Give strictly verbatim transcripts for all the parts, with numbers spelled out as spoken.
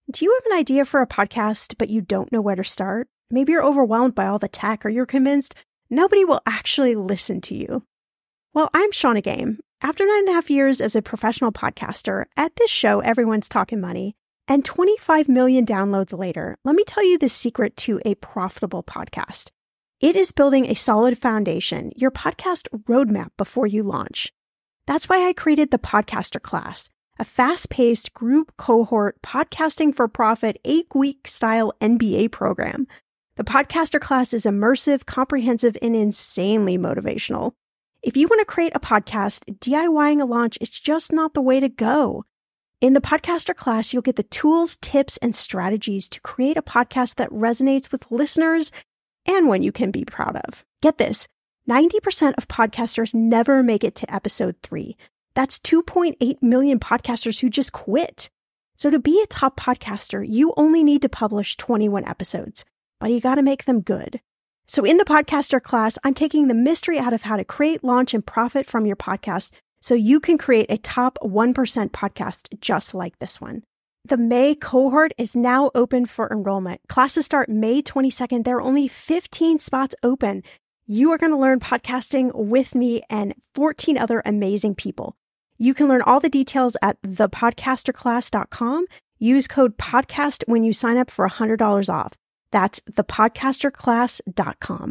Do you have an idea for a podcast, but you don't know where to start? Maybe you're overwhelmed by all the tech, or you're convinced nobody will actually listen to you. Well, I'm Shannah Game. After nine and a half years as a professional podcaster, at this show, everyone's talking money, and twenty-five million downloads later, let me tell you the secret to a profitable podcast. It is building a solid foundation, your podcast roadmap before you launch. That's why I created the Podcaster Class, a fast-paced group cohort podcasting for profit eight-week style M B A program. The Podcaster Class is immersive, comprehensive, and insanely motivational. If you want to create a podcast, DIYing a launch is just not the way to go. In the Podcaster Class, you'll get the tools, tips, and strategies to create a podcast that resonates with listeners and one you can be proud of. Get this, ninety percent of podcasters never make it to episode three. That's two point eight million podcasters who just quit. So to be a top podcaster, you only need to publish twenty-one episodes, but you got to make them good. So in the Podcaster Class, I'm taking the mystery out of how to create, launch, and profit from your podcast so you can create a top one percent podcast just like this one. The May cohort is now open for enrollment. Classes start May twenty-second. There are only fifteen spots open. You are going to learn podcasting with me and fourteen other amazing people. You can learn all the details at the podcaster class dot com. Use code PODCAST when you sign up for one hundred dollars off. That's the podcaster class dot com.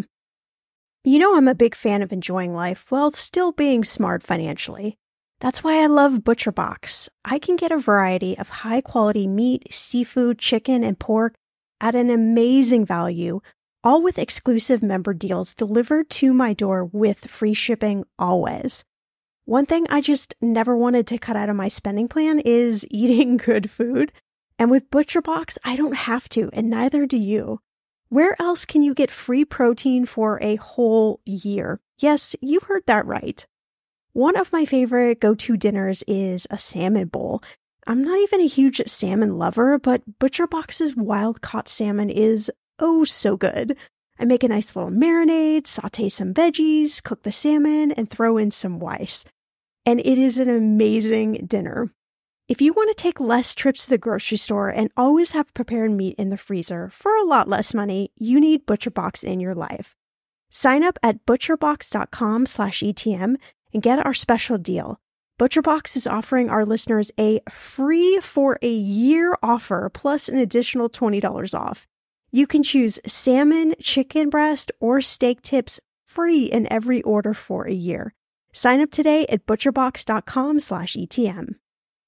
You know I'm a big fan of enjoying life while still being smart financially. That's why I love ButcherBox. I can get a variety of high-quality meat, seafood, chicken, and pork at an amazing value, all with exclusive member deals delivered to my door with free shipping always. One thing I just never wanted to cut out of my spending plan is eating good food. And with ButcherBox, I don't have to, and neither do you. Where else can you get free protein for a whole year? Yes, you heard that right. One of my favorite go-to dinners is a salmon bowl. I'm not even a huge salmon lover, but ButcherBox's wild-caught salmon is oh so good. I make a nice little marinade, saute some veggies, cook the salmon, and throw in some rice. And it is an amazing dinner. If you want to take less trips to the grocery store and always have prepared meat in the freezer for a lot less money, you need ButcherBox in your life. Sign up at butcherbox dot com slash E T M and get our special deal. ButcherBox is offering our listeners a free for a year offer plus an additional twenty dollars off. You can choose salmon, chicken breast, or steak tips free in every order for a year. Sign up today at butcherbox dot com slash E T M.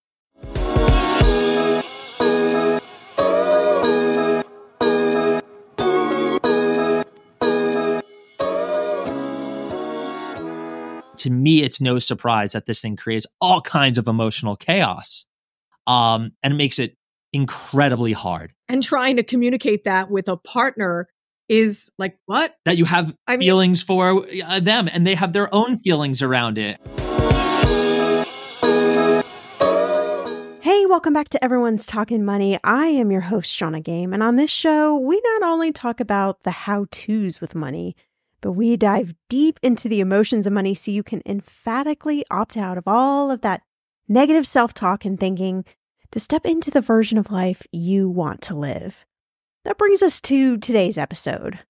To me, it's no surprise that this thing creates all kinds of emotional chaos, um, and it makes it incredibly hard. And trying to communicate that with a partner is like, what? That you have I mean, feelings for uh, them, and they have their own feelings around it. Hey, welcome back to Everyone's Talking Money. I am your host, Shannah Game, and on this show, we not only talk about the how-tos with money, but we dive deep into the emotions of money so you can emphatically opt out of all of that negative self-talk and thinking to step into the version of life you want to live. That brings us to today's episode.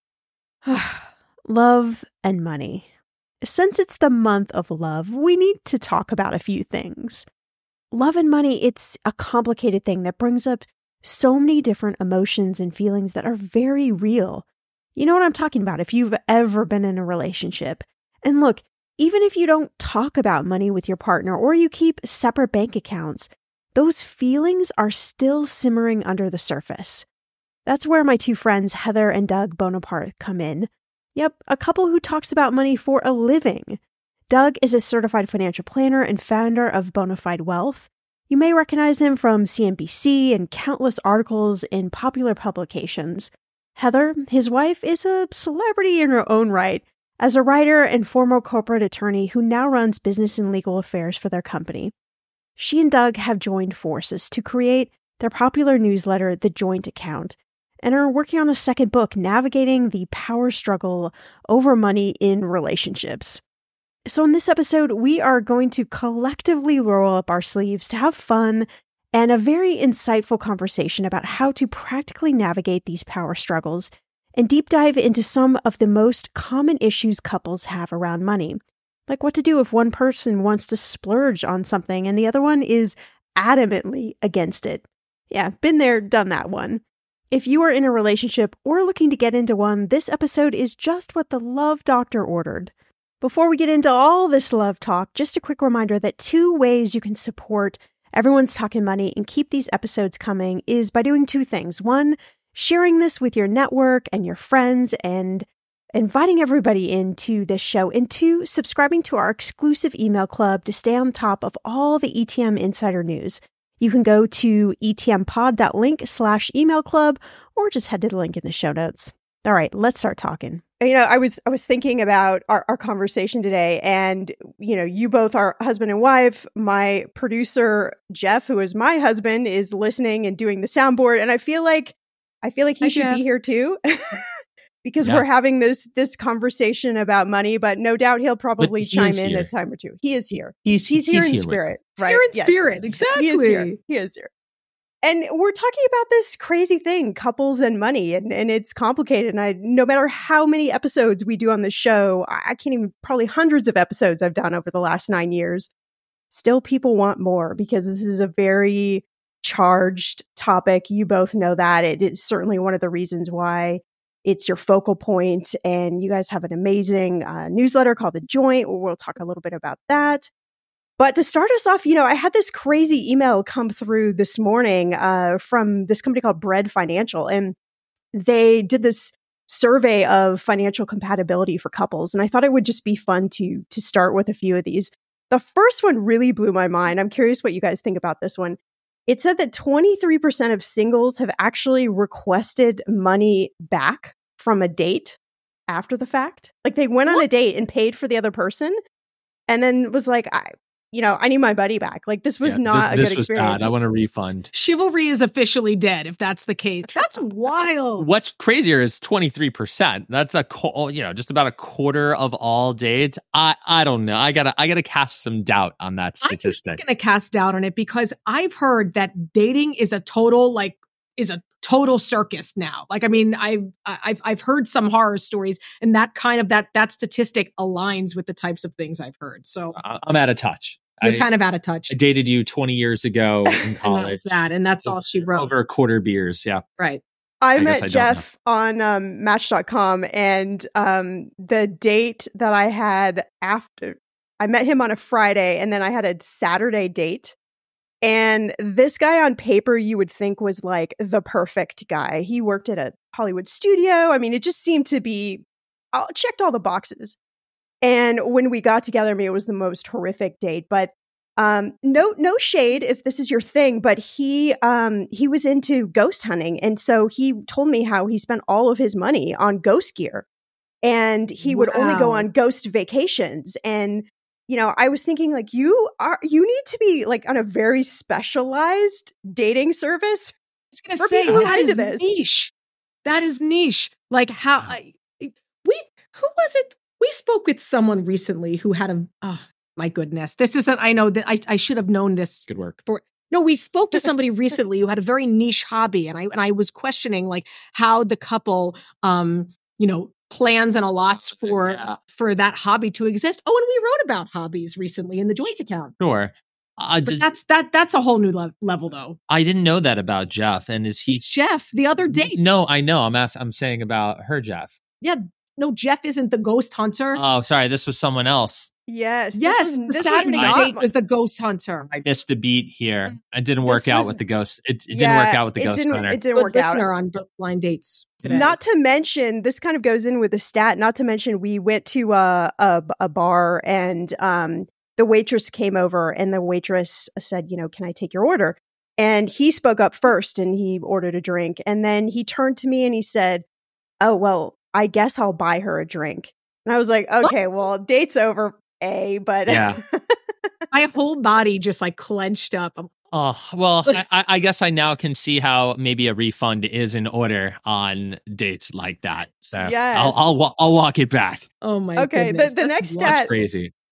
Love and money. Since it's the month of love, we need to talk about a few things. Love and money, it's a complicated thing that brings up so many different emotions and feelings that are very real. You know what I'm talking about if you've ever been in a relationship. And look, even if you don't talk about money with your partner or you keep separate bank accounts, those feelings are still simmering under the surface. That's where my two friends, Heather and Doug Bonaparte, come in. Yep, a couple who talks about money for a living. Doug is a certified financial planner and founder of Bonafide Wealth. You may recognize him from C N B C and countless articles in popular publications. Heather, his wife, is a celebrity in her own right as a writer and former corporate attorney who now runs business and legal affairs for their company. She and Doug have joined forces to create their popular newsletter, The Joint Account, and are working on a second book, navigating the power struggle over money in relationships. So in this episode, we are going to collectively roll up our sleeves to have fun and a very insightful conversation about how to practically navigate these power struggles and deep dive into some of the most common issues couples have around money. Like what to do if one person wants to splurge on something and the other one is adamantly against it. Yeah, been there, done that one. If you are in a relationship or looking to get into one, this episode is just what the Love Doctor ordered. Before we get into all this love talk, just a quick reminder that two ways you can support Everyone's Talking Money and keep these episodes coming is by doing two things. One, sharing this with your network and your friends and inviting everybody into this show. And two, subscribing to our exclusive email club to stay on top of all the E T M insider news. You can go to etmpod.link slash email club or just head to the link in the show notes. All right, let's start talking. You know, I was I was thinking about our, our conversation today, and, you know, you both are husband and wife. My producer, Jeff, who is my husband, is listening and doing the soundboard. And I feel like I feel like he Hi, should Jeff. be here too. Because yeah. we're having this this conversation about money, but no doubt he'll probably chime in here. a time or two. He is here. He's, he's, he's here in here spirit. He's right? here in yes. spirit, exactly. He is here. He is here. And we're talking about this crazy thing, couples and money, and, and it's complicated. And I, no matter how many episodes we do on the show, I, I can't even, probably hundreds of episodes I've done over the last nine years, still people want more because this is a very charged topic. You both know that. It is certainly one of the reasons why it's your focal point, and you guys have an amazing uh, newsletter called The Joint, where we'll talk a little bit about that. But to start us off, you know, I had this crazy email come through this morning uh, from this company called Bread Financial, and they did this survey of financial compatibility for couples, and I thought it would just be fun to to start with a few of these. The first one really blew my mind. I'm curious what you guys think about this one. It said that twenty-three percent of singles have actually requested money back from a date after the fact. Like they went on a date and paid for the other person and then was like, I, you know, I need my money back. Like this was yeah, not this, a good this experience. Was bad. I want a refund. Chivalry is officially dead if that's the case. That's wild. What's crazier is twenty-three percent. That's a, you know, just about a quarter of all dates. I, I don't know. I gotta, I gotta cast some doubt on that statistic. I'm gonna cast doubt on it because I've heard that dating is a total, like, is a total circus now. Like, I mean, I've, I've, I've heard some horror stories, and that kind of, that, that statistic aligns with the types of things I've heard. So I'm out of touch. You're I, kind of out of touch. I dated you twenty years ago in college. and that's that, and that's all she wrote. Over a quarter beers, yeah. Right. I, I met I Jeff on um, Match dot com, and um, the date that I had after, I met him on a Friday, and then I had a Saturday date. And this guy on paper, you would think was like the perfect guy. He worked at a Hollywood studio. I mean, it just seemed to be, uh, checked all the boxes. And when we got together, I mean, it was the most horrific date. But um, no, no shade if this is your thing. But he, um, he was into ghost hunting, and so he told me how he spent all of his money on ghost gear, and he wow. would only go on ghost vacations. And you know, I was thinking, like, you are, you need to be like on a very specialized dating service. I was going to say that is this. niche. That is niche. Like how I, we, who was it? We spoke with someone recently who had a, oh my goodness, this isn't, I know that I, I should have known this. Good work. For, no, we spoke to somebody recently who had a very niche hobby. And I, and I was questioning like how the couple, um, you know, plans and allots for yeah. for that hobby to exist. Oh, and we wrote about hobbies recently in the Joint account. Sure. Uh, but that's that that's a whole new le- level though. I didn't know that about Jeff. And is he it's Jeff, the other date? No, I know. I'm ask- I'm saying about her, Jeff. Yeah. No, Jeff isn't the ghost hunter. Oh, sorry. This was someone else. Yes. Yes. Was, the Saturday was date was the ghost hunter. I missed the beat here. It didn't work this out was, with the ghost. It, it yeah, didn't work out with the ghost didn't, hunter. It didn't Good work listener out. on blind dates today. Not to mention, this kind of goes in with the stat, not to mention we went to a, a, a bar, and um, the waitress came over, and the waitress said, you know, can I take your order? And he spoke up first, and he ordered a drink. And then he turned to me and he said, oh, well, I guess I'll buy her a drink. And I was like, okay, what? Well, date's over, A, but yeah. My whole body just like clenched up. Oh, well, I, I guess I now can see how maybe a refund is in order on dates like that. So yes. I'll, I'll I'll walk it back. Oh my okay, goodness. the, the next stat, that's crazy.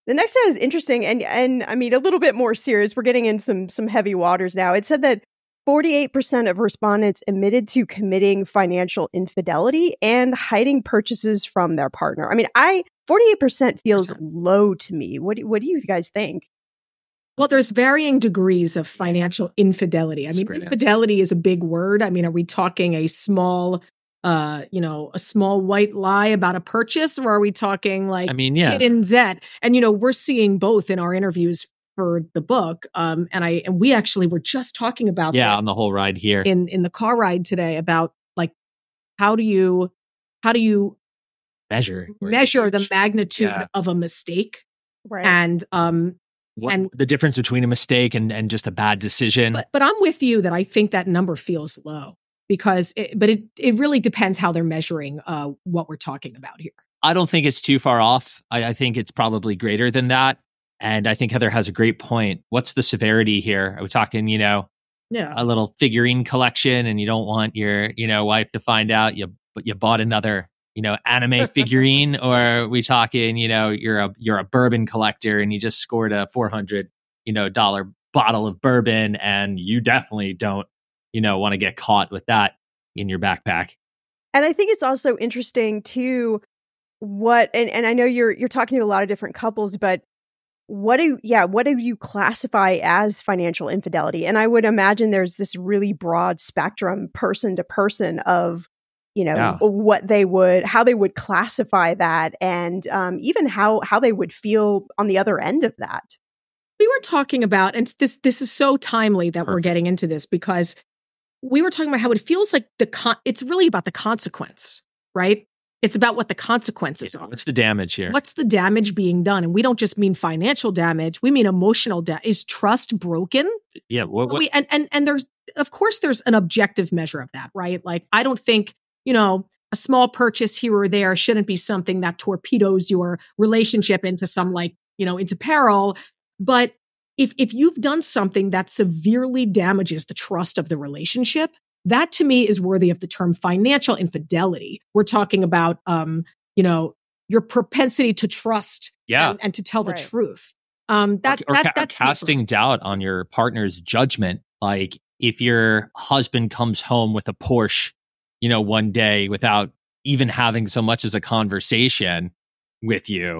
The next one is interesting, and and I mean a little bit more serious. We're getting in some some heavy waters now. It said that forty-eight percent of respondents admitted to committing financial infidelity and hiding purchases from their partner. I mean, I forty-eight percent feels low to me. What do, what do you guys think? Well, there's varying degrees of financial infidelity. I mean, infidelity answer. is a big word. I mean, are we talking a small, uh, you know, a small white lie about a purchase, or are we talking like I mean, yeah. hidden debt? And you know, we're seeing both in our interviews for the book. Um, and I and we actually were just talking about yeah this on the whole ride here in in the car ride today about like how do you how do you measure measure the magnitude yeah. of a mistake, right? And um. What, and the difference between a mistake and, and just a bad decision. But, but I'm with you that I think that number feels low because, it, but it, it really depends how they're measuring uh, what we're talking about here. I don't think it's too far off. I, I think it's probably greater than that. And I think Heather has a great point. What's the severity here? Are we talking, you know, yeah. a little figurine collection and you don't want your, you know, wife to find out you, you bought another you know, anime figurine, or are we talking, you know, you're a you're a bourbon collector and you just scored a four hundred, you know, dollar bottle of bourbon, and you definitely don't, you know, want to get caught with that in your backpack. And I think it's also interesting too, what and, and I know you're you're talking to a lot of different couples, but what do yeah, what do you classify as financial infidelity? And I would imagine there's this really broad spectrum person to person of you know, yeah. what they would, how they would classify that, and um, even how how they would feel on the other end of that. We were talking about, and this this is so timely that Perfect. We're getting into this, because we were talking about how it feels like the con- it's really about the consequence, right? It's about what the consequences yeah, are. What's the damage here? What's the damage being done? And we don't just mean financial damage; we mean emotional damage. Is trust broken? Yeah. What, what? We, and and and there's of course there's an objective measure of that, right? Like I don't think. You know, a small purchase here or there shouldn't be something that torpedoes your relationship into some like, you know, into peril. But if if you've done something that severely damages the trust of the relationship, that to me is worthy of the term financial infidelity. We're talking about, um, you know, your propensity to trust yeah. and, and to tell right. the truth. Um, that, or, or, that ca- that's or casting doubt on your partner's judgment. Like if your husband comes home with a Porsche, you know, one day without even having so much as a conversation with you,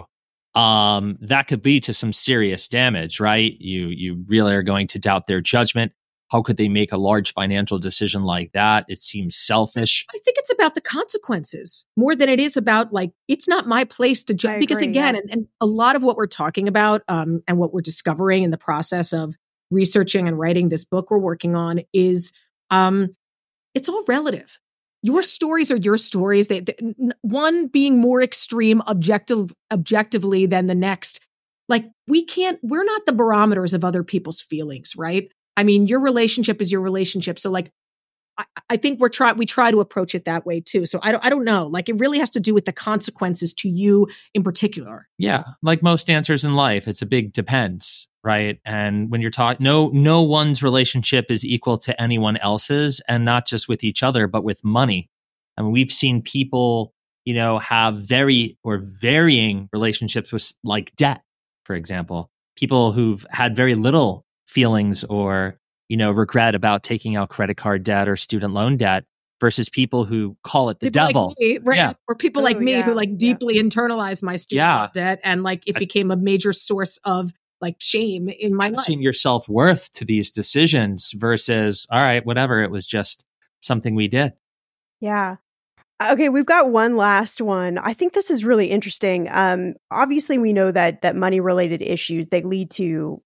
um, that could lead to some serious damage, right? You you really are going to doubt their judgment. How could they make a large financial decision like that? It seems selfish. I think it's about the consequences more than it is about like, it's not my place to judge. Because again, yeah. and, and a lot of what we're talking about um, and what we're discovering in the process of researching and writing this book we're working on is um, it's all relative. Your stories are your stories. They, they, one being more extreme objective, objectively than the next. Like we can't, we're not the barometers of other people's feelings, right? I mean, your relationship is your relationship. So like, I, I think we're try we try to approach it that way too. So I don't, I don't know. Like it really has to do with the consequences to you in particular. Yeah. Like most answers in life, it's a big depends, right? And when you're talking, no, no one's relationship is equal to anyone else's, and not just with each other, but with money. I mean, we've seen people, you know, have very or varying relationships with like debt, for example, people who've had very little feelings or, you know, regret about taking out credit card debt or student loan debt versus people who call it the people devil. Like me, right? Yeah. Or people oh, like me yeah. who like deeply yeah. internalize my student yeah. loan debt, and like it became a major source of like shame in my life. Your self-worth to these decisions versus, all right, whatever, it was just something we did. Yeah. Okay, we've got one last one. I think this is really interesting. Um, obviously, we know that that money-related issues, they lead to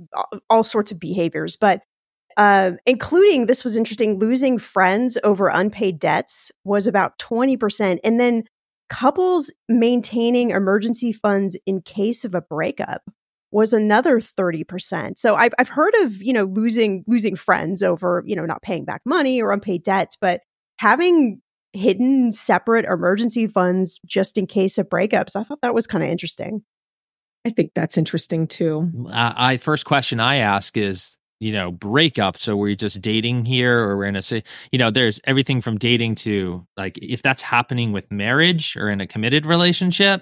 all sorts of behaviors, but uh, including, this was interesting, losing friends over unpaid debts was about twenty percent. And then couples maintaining emergency funds in case of a breakup was another thirty percent. So I've I've heard of, you know, losing losing friends over, you know, not paying back money or unpaid debts, but having hidden separate emergency funds just in case of breakups, I thought that was kind of interesting. I think that's interesting too. Uh, I first question I ask is, you know, breakup. So we're just dating here, or we're in a, you know, there's everything from dating to like, if that's happening with marriage or in a committed relationship,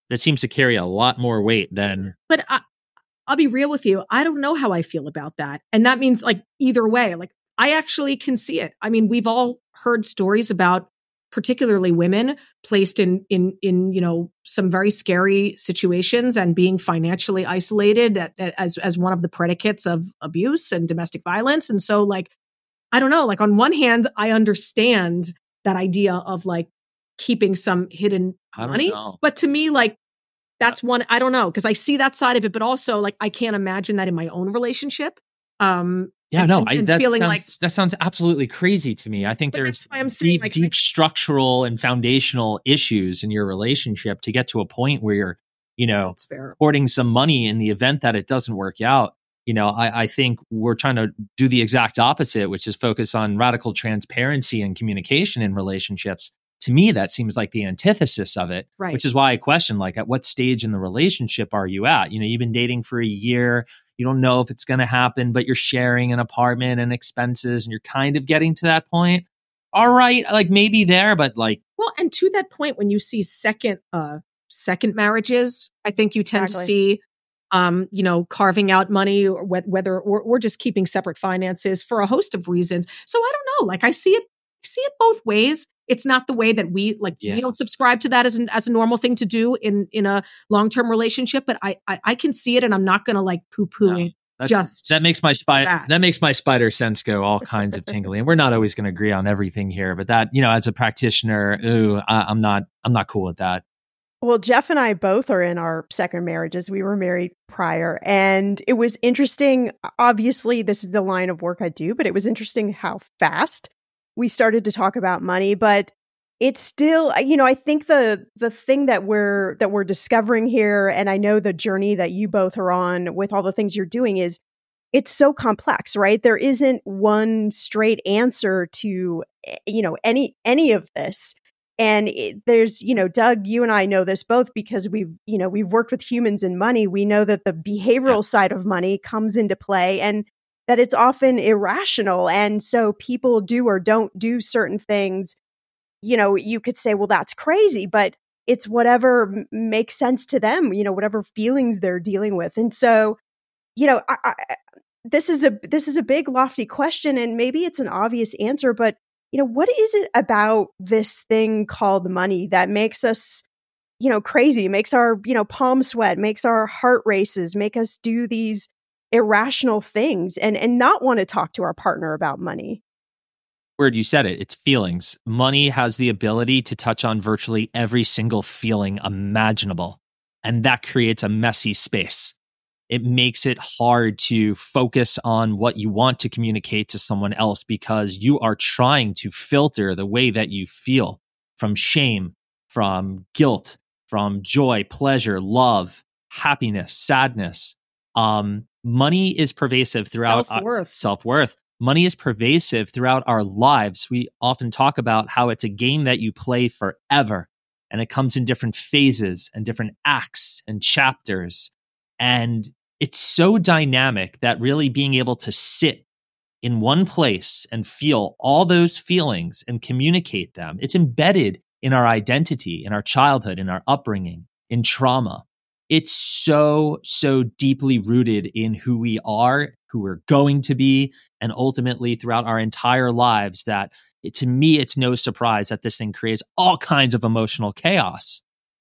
that seems to carry a lot more weight than. But I, I'll be real with you. I don't know how I feel about that. And that means like either way, like I actually can see it. I mean, we've all heard stories about particularly women placed in, in, in, you know, some very scary situations and being financially isolated at, at, as, as one of the predicates of abuse and domestic violence. And so like, I don't know, like on one hand, I understand that idea of like keeping some hidden money, know. But to me, like, that's one, I don't know, because I see that side of it, but also like, I can't imagine that in my own relationship. Um, Yeah, and, no, and, I, and that feeling sounds, like that sounds absolutely crazy to me. I think But there's that's why I'm saying, deep, like, deep like- structural and foundational issues in your relationship to get to a point where you're, you know, that's fair. hoarding some money in the event that it doesn't work out. You know, I, I think we're trying to do the exact opposite, which is focus on radical transparency and communication in relationships. To me, that seems like the antithesis of it, Right. which is why I question, like, at what stage in the relationship are you at? You know, you've been dating for a year. You don't know if it's going to happen, but you're sharing an apartment and expenses and you're kind of getting to that point. All right, like maybe there, but like, Well, and to that point, when you see second, uh, second marriages, I think you tend Exactly. to see, um, you know, carving out money or wh- whether, or, or just keeping separate finances for a host of reasons. So I don't know, like I see it, I see it both ways. It's not the way that we like. Yeah. We don't subscribe to that as an as a normal thing to do in in a long term relationship. But I, I I can see it, and I'm not going to like poo poo No. it. That, Just that makes my spider that. that makes my spider sense go all kinds of tingly. And we're not always going to agree on everything here, but that, you know, as a practitioner, ooh, I, I'm not I'm not cool with that. Well, Jeff and I both are in our second marriages. We were married prior, and it was interesting. Obviously, this is the line of work I do, but it was interesting how fast we started to talk about money. But it's still, you know, I think the the thing that we're that we're discovering here, and I know the journey that you both are on with all the things you're doing, is it's so complex, right? There isn't one straight answer to, you know, any any of this. And it, there's, you know, Doug, you and I know this both because we've, you know, we've worked with humans in money. We know that the behavioral Yeah. side of money comes into play and that it's often irrational. And so people do or don't do certain things. You know, you could say, well, that's crazy, but it's whatever m- makes sense to them, you know, whatever feelings they're dealing with. And so, you know, I, I, this is a this is a big, lofty question, and maybe it's an obvious answer, but you know, what is it about this thing called money that makes us, you know, crazy, makes our, you know, palm sweat, makes our heart races, make us do these irrational things and and not want to talk to our partner about money? Word, you said it. It's feelings. Money has the ability to touch on virtually every single feeling imaginable, and that creates a messy space. It makes it hard to focus on what you want to communicate to someone else because you are trying to filter the way that you feel from shame, from guilt, from joy, pleasure, love, happiness, sadness. Um, money is pervasive throughout Self-worth. Our, self-worth. Money is pervasive throughout our lives. We often talk about how it's a game that you play forever, and it comes in different phases and different acts and chapters. And it's so dynamic that really being able to sit in one place and feel all those feelings and communicate them, it's embedded in our identity, in our childhood, in our upbringing, in trauma. It's so, so deeply rooted in who we are, who we're going to be, and ultimately throughout our entire lives that it, to me, it's no surprise that this thing creates all kinds of emotional chaos.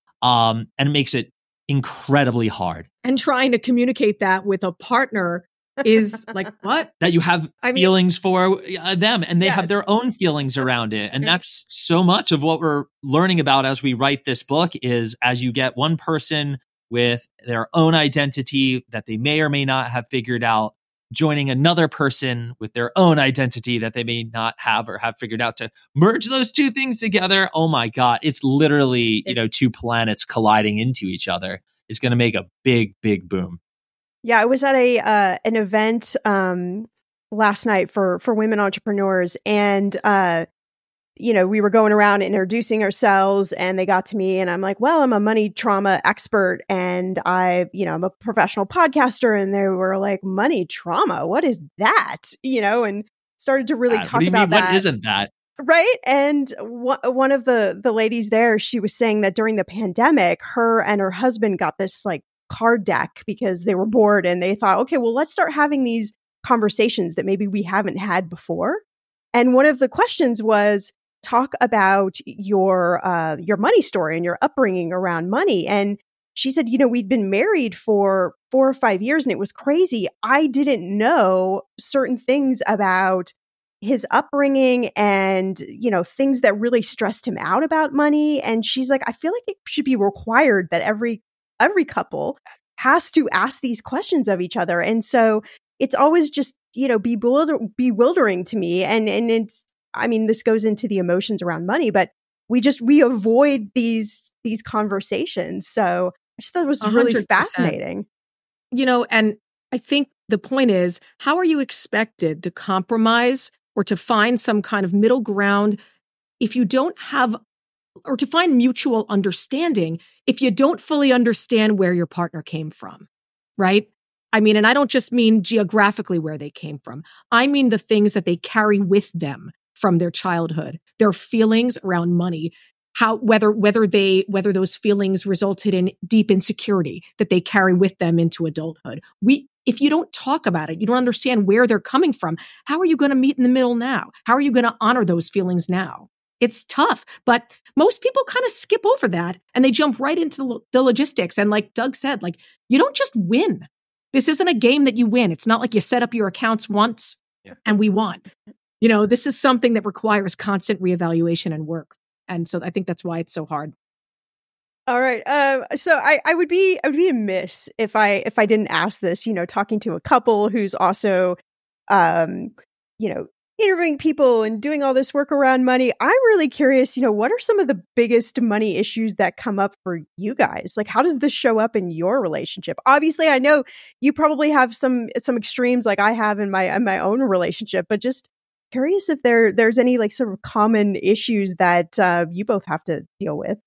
Um, and it makes it incredibly hard. And trying to communicate that with a partner is like, what? That you have I mean- feelings for uh, them and they have Yes. their own feelings around it. And that's so much of what we're learning about as we write this book is as you get one person with their own identity that they may or may not have figured out, joining another person with their own identity that they may not have or have figured out to merge those two things together. Oh my God. It's literally, you know, two planets colliding into each other is going to make a big, big boom. Yeah, I was at a uh, an event um, last night for for women entrepreneurs, and uh, you know, we were going around introducing ourselves, and they got to me, and I'm like, "Well, I'm a money trauma expert, and I, you know, I'm a professional podcaster." And they were like, "Money trauma? What is that?" You know, and started to really Uh, talk what do you about mean? that. What isn't that? Right. And w- one of the, the ladies there, she was saying that during the pandemic, her and her husband got this like card deck because they were bored and they thought, okay, well, let's start having these conversations that maybe we haven't had before. And one of the questions was talk about your uh, your money story and your upbringing around money. And she said, you know, we'd been married for four or five years and it was crazy. I didn't know certain things about his upbringing and, you know, things that really stressed him out about money. And she's like, I feel like it should be required that every every couple has to ask these questions of each other. And so it's always just, you know, bewilder- bewildering to me. And and it's, I mean, this goes into the emotions around money, but we just, we avoid these, these conversations. So I just thought it was really one hundred percent fascinating. You know, and I think the point is, how are you expected to compromise or to find some kind of middle ground if you don't have, or to find mutual understanding if you don't fully understand where your partner came from, right? I mean, and I don't just mean geographically where they came from. I mean the things that they carry with them from their childhood, their feelings around money, how, whether, whether they, whether those feelings resulted in deep insecurity that they carry with them into adulthood. We, if you don't talk about it, you don't understand where they're coming from. How are you going to meet in the middle now? How are you going to honor those feelings now? It's tough, but most people kind of skip over that and they jump right into the, the logistics. And like Doug said, like, you don't just win. This isn't a game that you win. It's not like you set up your accounts once yeah. and we won. You know, this is something that requires constant reevaluation and work. And so I think that's why it's so hard. All right. Um, so I, I would be I would be amiss if I if I didn't ask this, you know, talking to a couple who's also, um, you know, interviewing people and doing all this work around money. I'm really curious, you know, what are some of the biggest money issues that come up for you guys? Like, how does this show up in your relationship? Obviously, I know you probably have some some extremes like I have in my in my own relationship, but just curious if there there's any like sort of common issues that uh, you both have to deal with.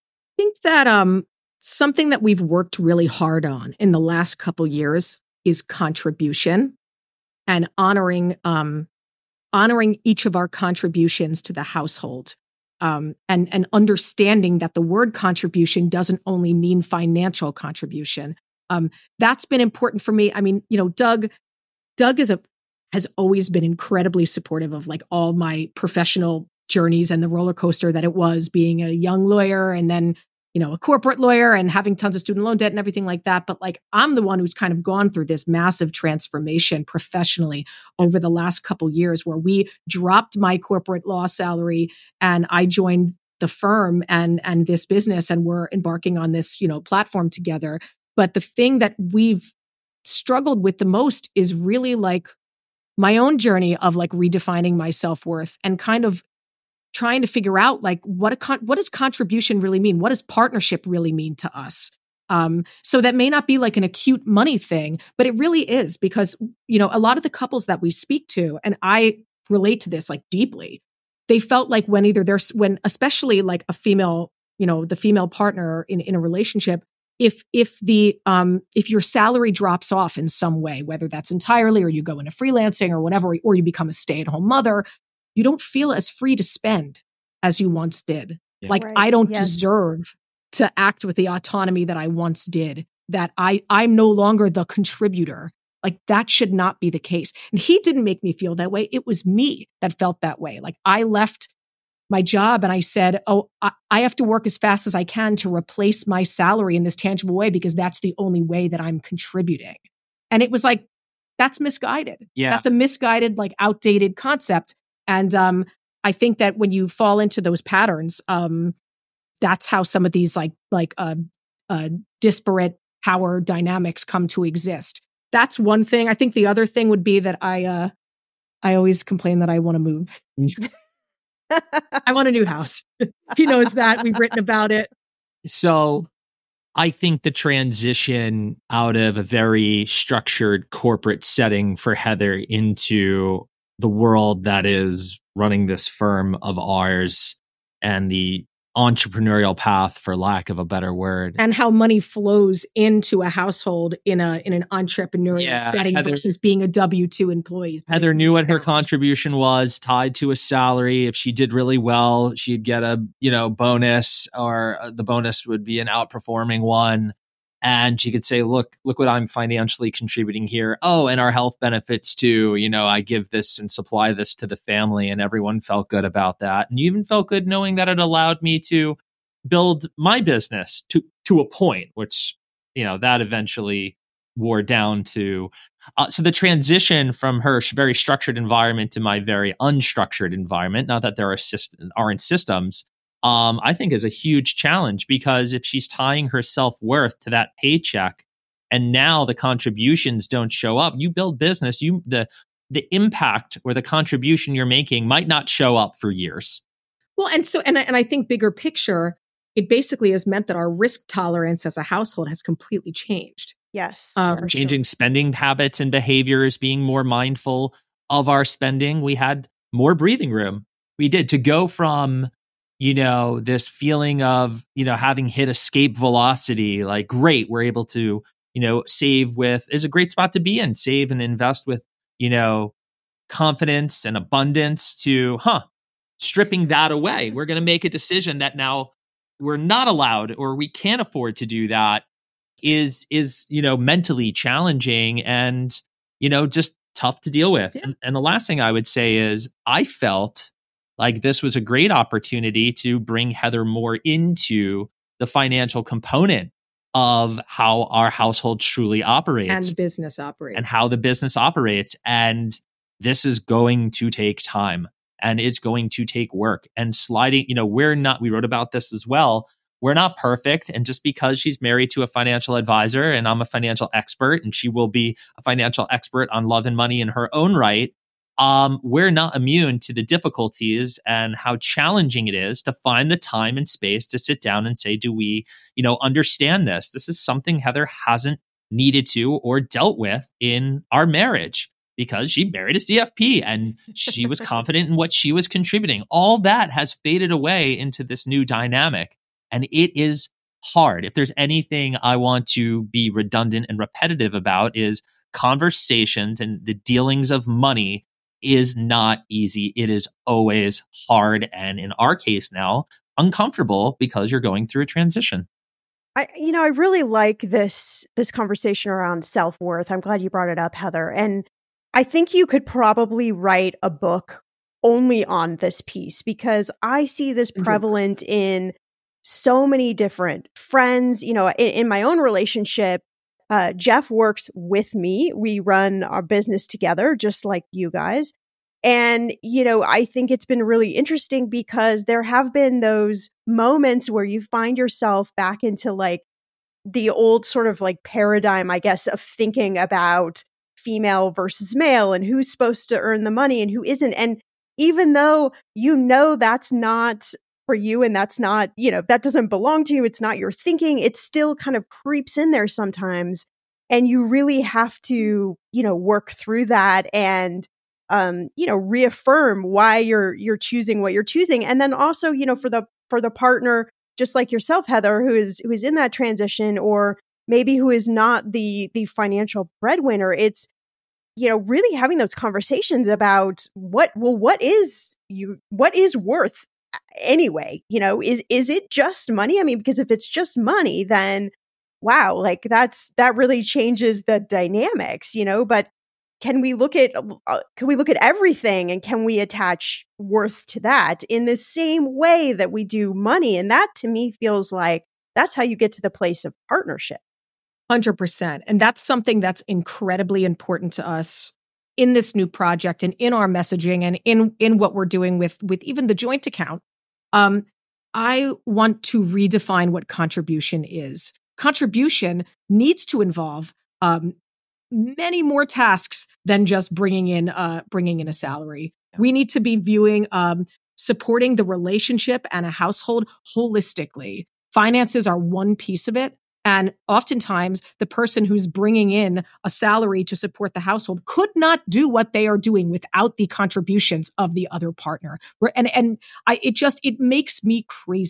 I think that um, something that we've worked really hard on in the last couple years is contribution and honoring um, honoring each of our contributions to the household, um, and and understanding that the word contribution doesn't only mean financial contribution. Um, that's been important for me. I mean, you know, Doug, Doug is a has always been incredibly supportive of like all my professional journeys and the roller coaster that it was being a young lawyer and then, you know, a corporate lawyer and having tons of student loan debt and everything like that. But like, I'm the one who's kind of gone through this massive transformation professionally over the last couple years where we dropped my corporate law salary and I joined the firm and, and this business and we're embarking on this, you know, platform together. But the thing that we've struggled with the most is really like my own journey of like redefining my self-worth and kind of trying to figure out like what a con- what does contribution really mean? What does partnership really mean to us? Um, so that may not be like an acute money thing, but it really is because, you know, a lot of the couples that we speak to, and I relate to this like deeply, they felt like when either there's, when especially like a female, you know, the female partner in, in a relationship, if, if the, um, if your salary drops off in some way, whether that's entirely or you go into freelancing or whatever, or you become a stay-at-home mother, you don't feel as free to spend as you once did. Yeah. Like, right. I don't yes. deserve to act with the autonomy that I once did, that I, I'm no longer the contributor. Like, that should not be the case. And he didn't make me feel that way. It was me that felt that way. Like, I left my job and I said, oh, I, I have to work as fast as I can to replace my salary in this tangible way because that's the only way that I'm contributing. And it was like, that's misguided. Yeah. That's a misguided, like outdated concept. And um, I think that when you fall into those patterns, um, that's how some of these like like uh, uh, disparate power dynamics come to exist. That's one thing. I think the other thing would be that I uh, I always complain that I want to move. I want a new house. He knows that. We've written about it. So I think the transition out of a very structured corporate setting for Heather into the world that is running this firm of ours and the entrepreneurial path, for lack of a better word. And how money flows into a household in a in an entrepreneurial Yeah, setting Heather- versus being a W two employee. Heather knew what her contribution was, tied to a salary. If she did really well, she'd get a, you know, bonus, or the bonus would be an outperforming one. And she could say, look, look what I'm financially contributing here. Oh, and our health benefits too. You know, I give this and supply this to the family, and everyone felt good about that. And you even felt good knowing that it allowed me to build my business to, to a point, which, you know, that eventually wore down to. Uh, so the transition from her sh- very structured environment to my very unstructured environment, not that there are syst- aren't systems, Um, I think is a huge challenge, because if she's tying her self-worth to that paycheck and now the contributions don't show up, you build business, you the the impact or the contribution you're making might not show up for years. Well, and so and I, and I think bigger picture, it basically has meant that our risk tolerance as a household has completely changed. Yes. Um, for Changing sure. spending habits and behaviors, being more mindful of our spending. We had more breathing room. We did, to go from, you know, this feeling of, you know, having hit escape velocity, like, great, we're able to, you know, save with, is a great spot to be in, save and invest with, you know, confidence and abundance, to, huh, stripping that away. We're going to make a decision that now we're not allowed, or we can't afford to do that, is, is, you know, mentally challenging and, you know, just tough to deal with. Yeah. And, and the last thing I would say is, I felt like this was a great opportunity to bring Heather more into the financial component of how our household truly operates and business operates. and how the business operates. And this is going to take time, and it's going to take work and sliding. You know, we're not, we wrote about this as well. We're not perfect. And just because she's married to a financial advisor and I'm a financial expert, and she will be a financial expert on love and money in her own right, Um, we're not immune to the difficulties and how challenging it is to find the time and space to sit down and say, do we, you know, understand this? This is something Heather hasn't needed to or dealt with in our marriage, because she married a C F P and she was confident in what she was contributing. All that has faded away into this new dynamic, and it is hard. If there's anything I want to be redundant and repetitive about, is conversations and the dealings of money is not easy. It is always hard. And in our case now, uncomfortable, because you're going through a transition. I, you know, I really like this this conversation around self-worth. I'm glad you brought it up, Heather. And I think you could probably write a book only on this piece, because I see this prevalent in so many different friends. You know, in, in my own relationship, Uh, Jeff works with me. We run our business together, just like you guys. And, you know, I think it's been really interesting, because there have been those moments where you find yourself back into like the old sort of like paradigm, I guess, of thinking about female versus male and who's supposed to earn the money and who isn't. And even though you know that's not for you and that's not, you know, that doesn't belong to you, it's not your thinking, it still kind of creeps in there sometimes. And you really have to, you know, work through that and, um, you know, reaffirm why you're, you're choosing what you're choosing. And then also, you know, for the, for the partner, just like yourself, Heather, who is, who is in that transition, or maybe who is not the, the financial breadwinner, it's, you know, really having those conversations about what, well, what is you, what is worth anyway? You know, is, is it just money? I mean, because if it's just money, then wow, like that's, that really changes the dynamics, you know, but can we look at, uh, can we look at everything, and can we attach worth to that in the same way that we do money? And that to me feels like that's how you get to the place of partnership. one hundred percent. And that's something that's incredibly important to us in this new project and in our messaging and in, in what we're doing with, with even the joint account. Um, I want to redefine what contribution is. Contribution needs to involve um, many more tasks than just bringing in uh, bringing in a salary. We need to be viewing um, supporting the relationship and a household holistically. Finances are one piece of it. And oftentimes, the person who's bringing in a salary to support the household could not do what they are doing without the contributions of the other partner. And and I, it just it makes me crazy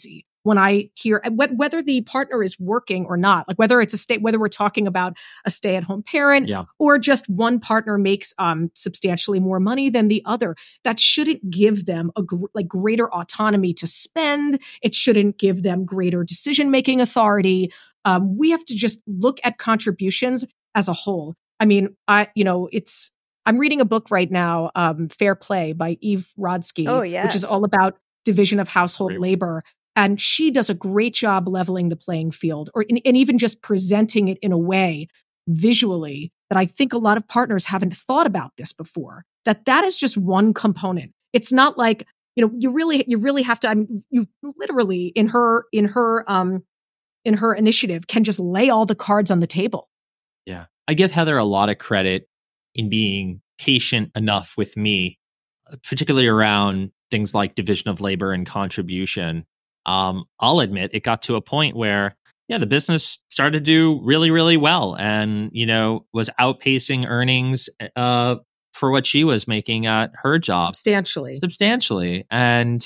when I hear whether the partner is working or not, like whether it's a state, whether we're talking about a stay-at-home parent yeah. or just one partner makes um, substantially more money than the other. That shouldn't give them a gr- like greater autonomy to spend. It shouldn't give them greater decision-making authority. Um, we have to just look at contributions as a whole. I mean, I you know, it's I'm reading a book right now, um, Fair Play by Eve Rodsky, oh, yes. which is all about division of household labor. And she does a great job leveling the playing field or and even just presenting it in a way visually that I think a lot of partners haven't thought about this before, that that is just one component. It's not like, you know, you really, you really have to, I mean, you literally in her, in her, um, in her initiative can just lay all the cards on the table. Yeah. I give Heather a lot of credit in being patient enough with me, particularly around things like division of labor and contribution. Um, I'll admit it got to a point where, yeah, the business started to do really, really well and, you know, was outpacing earnings uh, for what she was making at her job. Substantially. Substantially. And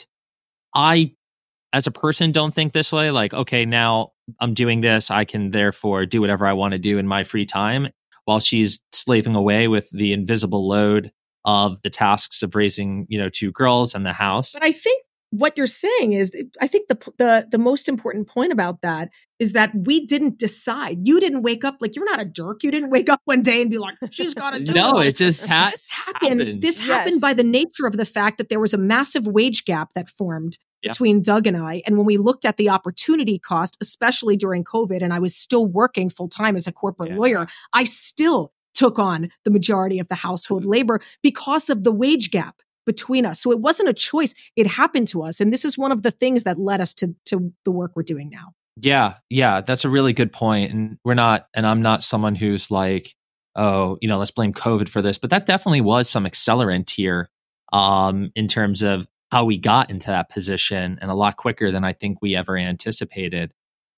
I, as a person, don't think this way. Like, okay, now I'm doing this. I can therefore do whatever I want to do in my free time while she's slaving away with the invisible load of the tasks of raising, you know, two girls and the house. But I think what you're saying is, I think the the the most important point about that is that we didn't decide. You didn't wake up, like, you're not a jerk. You didn't wake up one day and be like, she's got to do no, it. No, it just ha- this happened. happened. This yes. happened by the nature of the fact that there was a massive wage gap that formed yeah. between Doug and I. And when we looked at the opportunity cost, especially during COVID, and I was still working full time as a corporate yeah. lawyer, I still took on the majority of the household labor because of the wage gap between us. So it wasn't a choice. It happened to us. And this is one of the things that led us to, to the work we're doing now. Yeah. Yeah. That's a really good point. And we're not, and I'm not someone who's like, oh, you know, let's blame COVID for this, but that definitely was some accelerant here um, in terms of how we got into that position, and a lot quicker than I think we ever anticipated.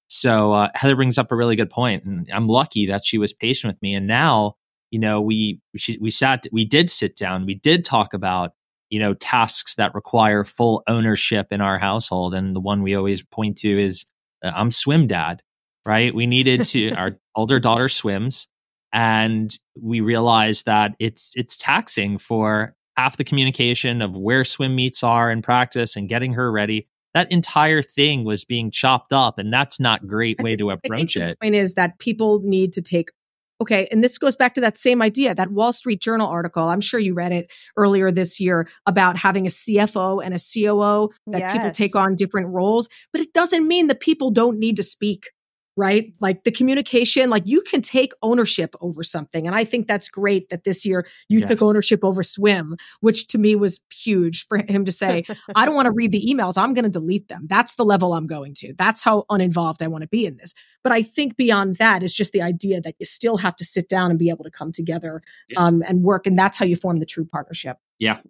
So uh, Heather brings up a really good point, and I'm lucky that she was patient with me. And now, you know, we, she, we sat, we did sit down, we did talk about, you know, tasks that require full ownership in our household. And the one we always point to is uh, I'm swim dad, right? We needed to, our older daughter swims, and we realized that it's, it's taxing for half the communication of where swim meets are in practice and getting her ready. That entire thing was being chopped up, and that's not a great way to approach I think it. The point is that people need to take Okay. And this goes back to that same idea, that Wall Street Journal article. I'm sure you read it earlier this year about having a C F O and a C O O, that yes. people take on different roles, but it doesn't mean that people don't need to speak, right? Like the communication, like you can take ownership over something. And I think that's great that this year you Yeah. took ownership over swim, which to me was huge for him to say, I don't want to read the emails. I'm going to delete them. That's the level I'm going to. That's how uninvolved I want to be in this. But I think beyond that is just the idea that you still have to sit down and be able to come together Yeah. um, and work. And that's how you form the true partnership. Yeah.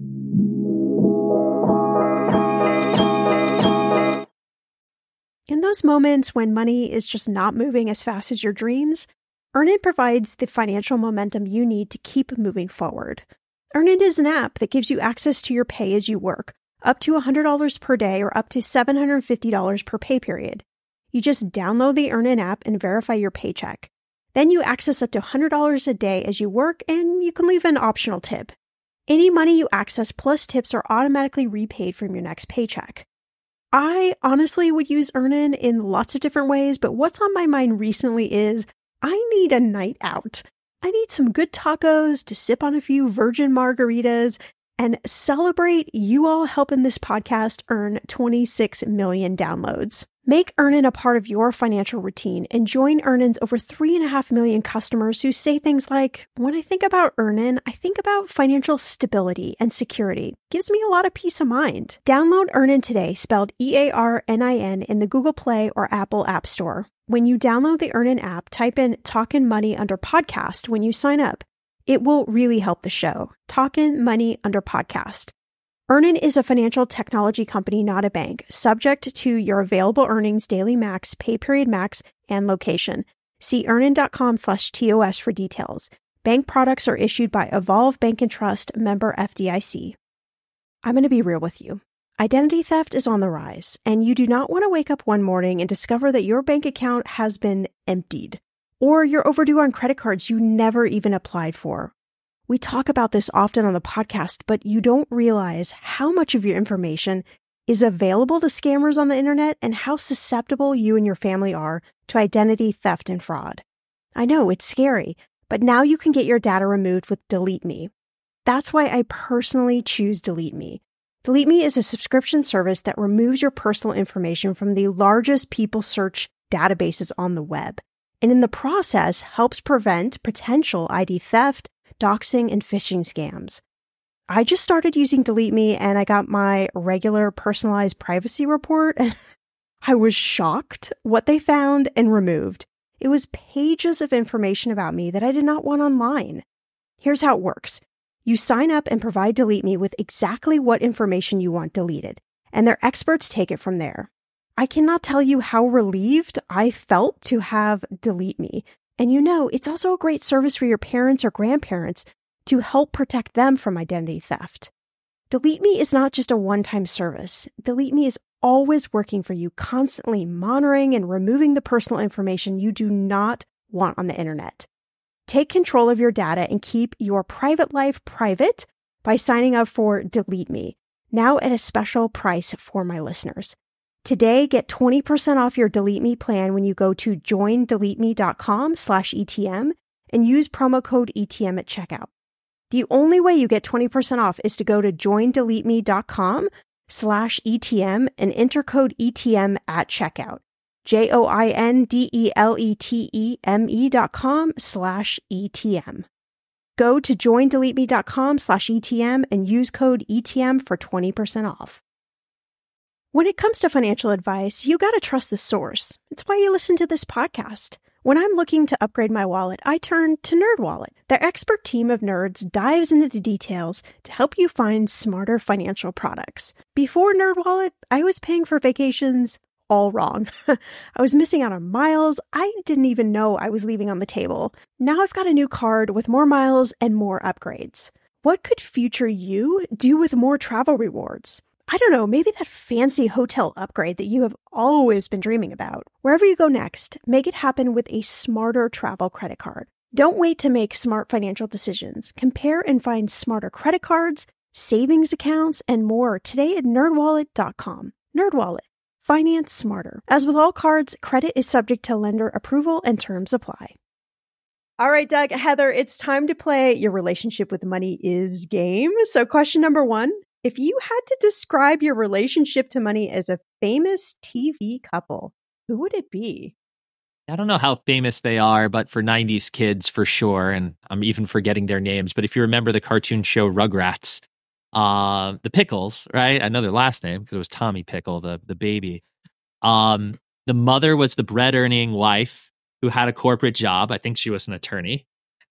In those moments when money is just not moving as fast as your dreams, Earnin provides the financial momentum you need to keep moving forward. Earnin is an app that gives you access to your pay as you work, up to one hundred dollars per day or up to seven hundred fifty dollars per pay period. You just download the Earnin app and verify your paycheck. Then you access up to one hundred dollars a day as you work, and you can leave an optional tip. Any money you access plus tips are automatically repaid from your next paycheck. I honestly would use Earnin in lots of different ways, but what's on my mind recently is I need a night out. I need some good tacos to sip on a few virgin margaritas and celebrate you all helping this podcast earn twenty-six million downloads. Make Earnin a part of your financial routine and join Earnin's over three and a half million customers who say things like, when I think about Earnin, I think about financial stability and security. Gives me a lot of peace of mind. Download Earnin today, spelled E A R N I N, in the Google Play or Apple App Store. When you download the Earnin app, type in Talkin' Money under podcast when you sign up. It will really help the show. Talkin' Money under podcast. Earnin is a financial technology company, not a bank, subject to your available earnings, daily max, pay period max, and location. See earnin.com slash TOS for details. Bank products are issued by Evolve Bank and Trust, member F D I C. I'm going to be real with you. Identity theft is on the rise, and you do not want to wake up one morning and discover that your bank account has been emptied, or you're overdue on credit cards you never even applied for. We talk about this often on the podcast, but you don't realize how much of your information is available to scammers on the internet and how susceptible you and your family are to identity theft and fraud. I know, it's scary, but now you can get your data removed with Delete Me. That's why I personally choose Delete Me. Delete Me is a subscription service that removes your personal information from the largest people search databases on the web, and in the process helps prevent potential I D theft, doxing, and phishing scams. I just started using Delete Me and I got my regular personalized privacy report, and I was shocked what they found and removed. It was pages of information about me that I did not want online. Here's how it works. You sign up and provide Delete Me with exactly what information you want deleted, and their experts take it from there. I cannot tell you how relieved I felt to have Delete Me. And you know, it's also a great service for your parents or grandparents to help protect them from identity theft. Delete Me is not just a one-time service. Delete Me is always working for you, constantly monitoring and removing the personal information you do not want on the internet. Take control of your data and keep your private life private by signing up for Delete Me, now at a special price for my listeners. Today, get twenty percent off your Delete Me plan when you go to joindeleteme.com slash ETM and use promo code E T M at checkout. The only way you get twenty percent off is to go to joindeleteme.com slash ETM and enter code E T M at checkout. J-O-I-N-D-E-L-E-T-E-M-E dot com slash E-T-M. Go to joindeleteme.com slash E-T-M and use code E T M for twenty percent off. When it comes to financial advice, you gotta trust the source. It's why you listen to this podcast. When I'm looking to upgrade my wallet, I turn to NerdWallet. Their expert team of nerds dives into the details to help you find smarter financial products. Before NerdWallet, I was paying for vacations all wrong. I was missing out on miles I didn't even know I was leaving on the table. Now I've got a new card with more miles and more upgrades. What could future you do with more travel rewards? I don't know, maybe that fancy hotel upgrade that you have always been dreaming about. Wherever you go next, make it happen with a smarter travel credit card. Don't wait to make smart financial decisions. Compare and find smarter credit cards, savings accounts, and more today at nerd wallet dot com. NerdWallet. Finance smarter. As with all cards, credit is subject to lender approval and terms apply. All right, Doug, Heather, it's time to play Your Relationship with Money Is game. So question number one, if you had to describe your relationship to money as a famous T V couple, who would it be? I don't know how famous they are, but for nineties kids, for sure. And I'm even forgetting their names. But if you remember the cartoon show Rugrats, uh, the Pickles, right? I know their last name because it was Tommy Pickle, the, the baby. Um, the mother was the bread earning wife who had a corporate job. I think she was an attorney.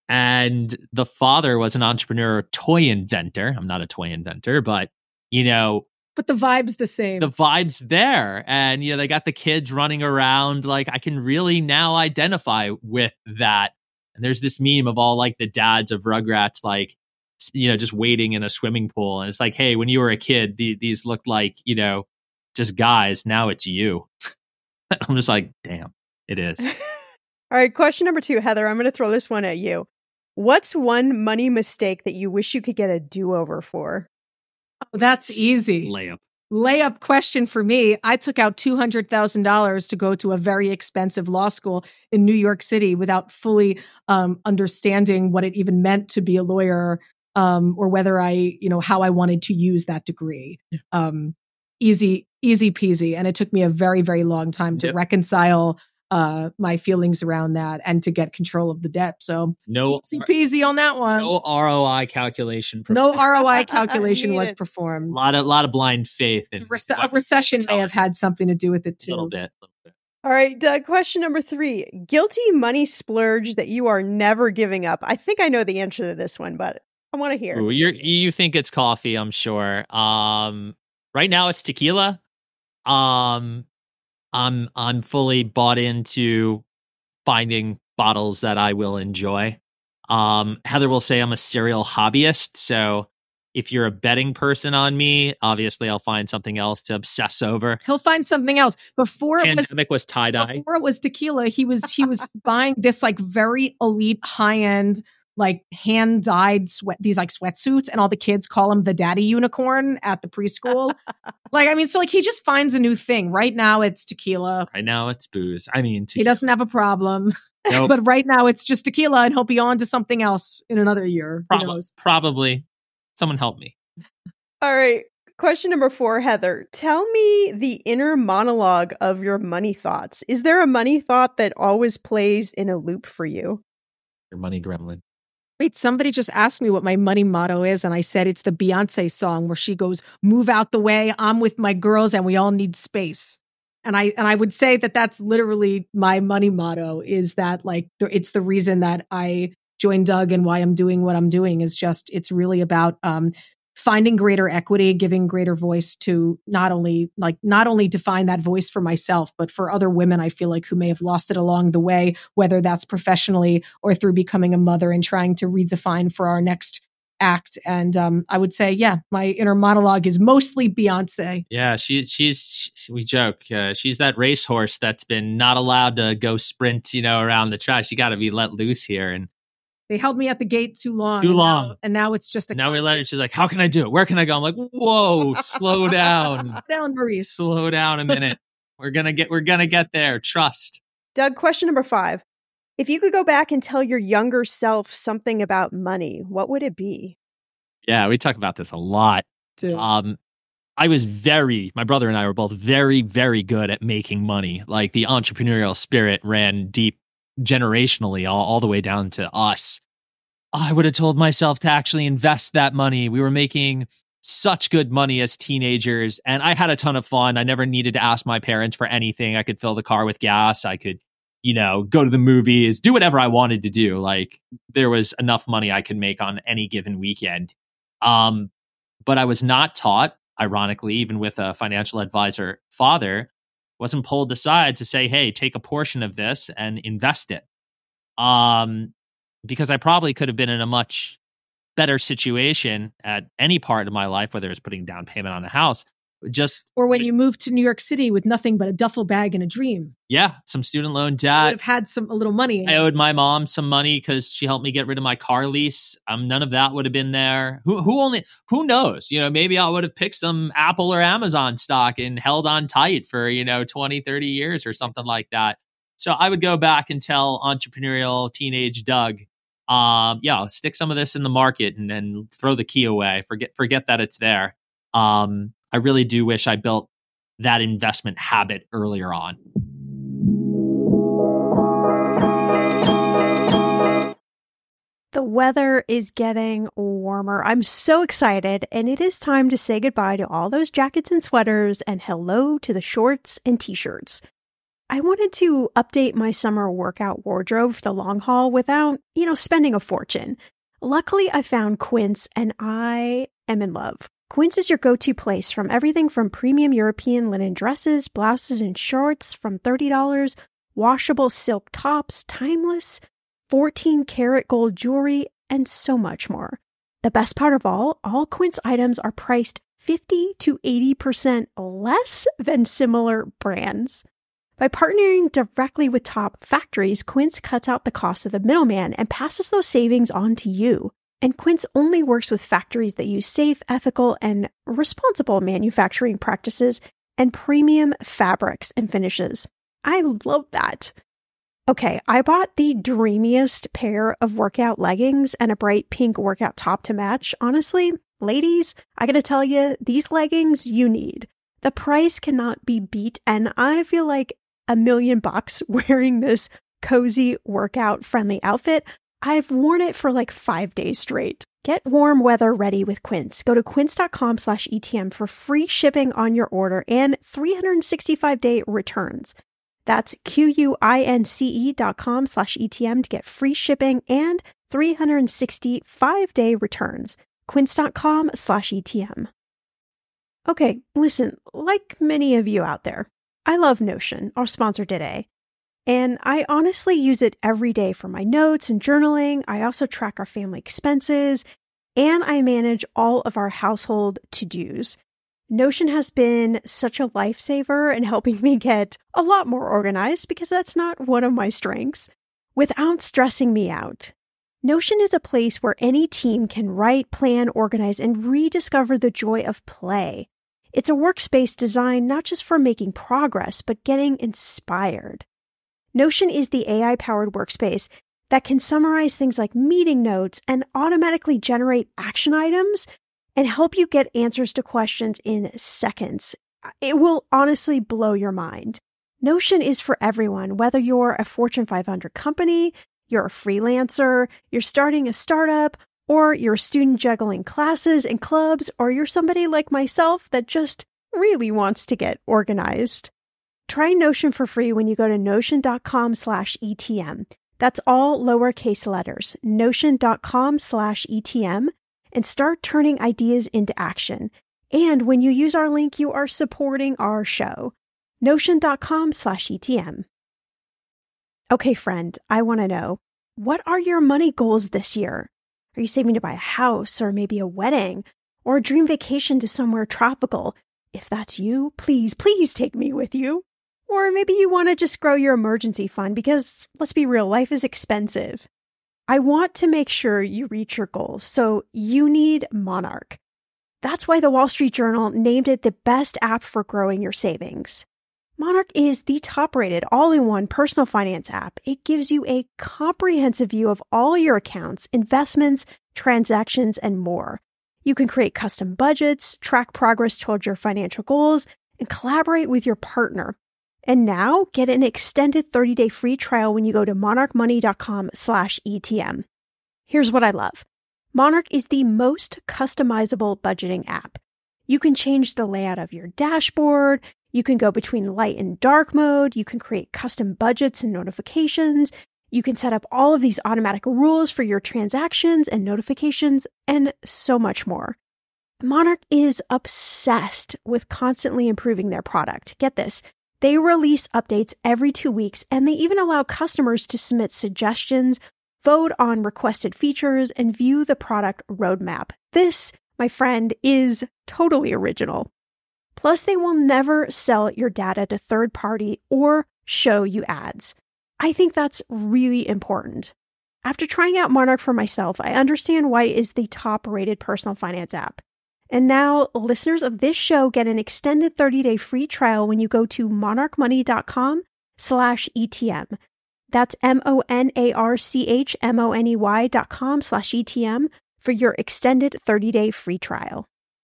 And the father was an entrepreneur, toy inventor. I'm not a toy inventor, but, you know. But the vibe's the same. The vibe's there. And, you know, they got the kids running around. Like, I can really now identify with that. And there's this meme of all, like, the dads of Rugrats, like, you know, just waiting in a swimming pool. And it's like, hey, when you were a kid, the, these looked like, you know, just guys. Now it's you. I'm just like, damn, it is. All right. Question number two, Heather, I'm going to throw this one at you. What's one money mistake that you wish you could get a do-over for? Oh, that's easy. Layup. Layup question for me. I took out two hundred thousand dollars to go to a very expensive law school in New York City without fully um, understanding what it even meant to be a lawyer, um, or whether I, you know, how I wanted to use that degree. Yeah. Um, easy, easy peasy. And it took me a very, very long time to yep. reconcile uh, my feelings around that and to get control of the debt. So no easy peasy on that one. No R O I calculation. No R O I calculation was performed. A lot of, lot of blind faith. In Rece- a recession may have had something to do with it too. A little bit. Little bit. All right, Doug, question number three. Guilty money splurge that you are never giving up. I think I know the answer to this one, but I want to hear. Ooh, you're, you think it's coffee, I'm sure. Um, right now it's tequila. Um, I'm I'm fully bought into finding bottles that I will enjoy. Um, Heather will say I'm a serial hobbyist. So if you're a betting person on me, obviously I'll find something else to obsess over. He'll find something else. Before it was Pandemic was tie-dye. Before it was tequila, he was he was buying this like very elite high-end like hand dyed sweat, these like sweatsuits, and all the kids call him the daddy unicorn at the preschool. Like, I mean, so like he just finds a new thing. Right now it's tequila. Right now it's booze. I mean, tequila. He doesn't have a problem. Nope. But right now it's just tequila, and he'll be on to something else in another year. Prob- Who knows? Probably. Someone help me. All right. Question number four, Heather. Tell me the inner monologue of your money thoughts. Is there a money thought that always plays in a loop for you? Your money gremlin. Wait, somebody just asked me what my money motto is, and I said it's the Beyonce song where she goes, "Move out the way, I'm with my girls, and we all need space." And I and I would say that that's literally my money motto, is that like it's the reason that I joined Doug and why I'm doing what I'm doing, is just it's really about um, finding greater equity, giving greater voice to not only like not only define that voice for myself, but for other women I feel like who may have lost it along the way, whether that's professionally or through becoming a mother and trying to redefine for our next act. And um, I would say, yeah, my inner monologue is mostly Beyonce. Yeah, she, she's, she, we joke, uh, she's that racehorse that's been not allowed to go sprint, you know, around the track. She got to be let loose here. And they held me at the gate too long. Too and long. Now, and now it's just a... Now we let her, she's like, how can I do it? Where can I go? I'm like, whoa, slow down. Slow down, Maurice. Slow down a minute. We're going to get, we're going to get there. Trust. Doug, question number five. If you could go back and tell your younger self something about money, what would it be? Yeah, we talk about this a lot. Dude. Um, I was very, my brother and I were both very, very good at making money. Like the entrepreneurial spirit ran deep generationally, all, all the way down to us. I would have told myself to actually invest that money. We were making such good money as teenagers, and I had a ton of fun. I never needed to ask my parents for anything. I could fill the car with gas. I could, you know, go to the movies, do whatever I wanted to do. Like there was enough money I could make on any given weekend. Um, but I was not taught, ironically, even with a financial advisor father, wasn't pulled aside to say, hey, take a portion of this and invest it. Um, because I probably could have been in a much better situation at any part of my life, whether it's putting down payment on a house, just or when you moved to New York City with nothing but a duffel bag and a dream. Yeah, some student loan You debt. would have had some a little money. I owed my mom some money because she helped me get rid of my car lease. Um, none of that would have been there. Who who only who knows? You know, maybe I would have picked some Apple or Amazon stock and held on tight for, you know, twenty, thirty years or something like that. So I would go back and tell entrepreneurial teenage Doug, um, yeah, stick some of this in the market and then throw the key away. Forget forget that it's there. Um, I really do wish I built that investment habit earlier on. The weather is getting warmer. I'm so excited, and it is time to say goodbye to all those jackets and sweaters and hello to the shorts and t-shirts. I wanted to update my summer workout wardrobe for the long haul without, you know, spending a fortune. Luckily, I found Quince, and I am in love. Quince is your go-to place from everything from premium European linen dresses, blouses, and shorts from thirty dollars, washable silk tops, timeless, fourteen karat gold jewelry, and so much more. The best part of all, all Quince items are priced fifty to eighty percent less than similar brands. By partnering directly with top factories, Quince cuts out the cost of the middleman and passes those savings on to you. And Quince only works with factories that use safe, ethical, and responsible manufacturing practices and premium fabrics and finishes. I love that. Okay, I bought the dreamiest pair of workout leggings and a bright pink workout top to match. Honestly, ladies, I gotta tell you, these leggings you need. The price cannot be beat, and I feel like a million bucks wearing this cozy workout-friendly outfit. I've worn it for like five days straight. Get warm weather ready with Quince. Go to quince.com slash ETM for free shipping on your order and three hundred sixty-five day returns. That's Q-U-I-N-C-E dot com slash ETM to get free shipping and three hundred sixty-five day returns. Quince.com slash ETM. Okay, listen, like many of you out there, I love Notion, our sponsor today. And I honestly use it every day for my notes and journaling. I also track our family expenses. and I manage all of our household to-dos. Notion has been such a lifesaver in helping me get a lot more organized because that's not one of my strengths, without stressing me out. Notion is a place where any team can write, plan, organize, and rediscover the joy of play. It's a workspace designed not just for making progress, but getting inspired. Notion is the A I-powered workspace that can summarize things like meeting notes and automatically generate action items and help you get answers to questions in seconds. It will honestly blow your mind. Notion is for everyone, whether you're a Fortune five hundred company, you're a freelancer, you're starting a startup, or you're a student juggling classes and clubs, or you're somebody like myself that just really wants to get organized. Try Notion for free when you go to notion.com slash ETM. That's all lowercase letters, notion.com slash ETM, and start turning ideas into action. And when you use our link, you are supporting our show, notion.com slash ETM. Okay, friend, I want to know, what are your money goals this year? Are you saving to buy a house or maybe a wedding or a dream vacation to somewhere tropical? If that's you, please, please take me with you. Or maybe you want to just grow your emergency fund because, let's be real, life is expensive. I want to make sure you reach your goals, so you need Monarch. That's why the Wall Street Journal named it the best app for growing your savings. Monarch is the top-rated all-in-one personal finance app. It gives you a comprehensive view of all your accounts, investments, transactions, and more. You can create custom budgets, track progress toward your financial goals, and collaborate with your partner. And now, get an extended thirty-day free trial when you go to monarchmoney.com slash ETM. Here's what I love. Monarch is the most customizable budgeting app. You can change the layout of your dashboard. You can go between light and dark mode. You can create custom budgets and notifications. You can set up all of these automatic rules for your transactions and notifications, and so much more. Monarch is obsessed with constantly improving their product. Get this. They release updates every two weeks, and they even allow customers to submit suggestions, vote on requested features, and view the product roadmap. This, my friend, is totally original. Plus, they will never sell your data to third party or show you ads. I think that's really important. After trying out Monarch for myself, I understand why it is the top-rated personal finance app. And now, listeners of this show get an extended thirty-day free trial when you go to monarchmoney.com slash ETM. That's M-O-N-A-R-C-H-M-O-N-E-Y dot com slash ETM for your extended thirty-day free trial.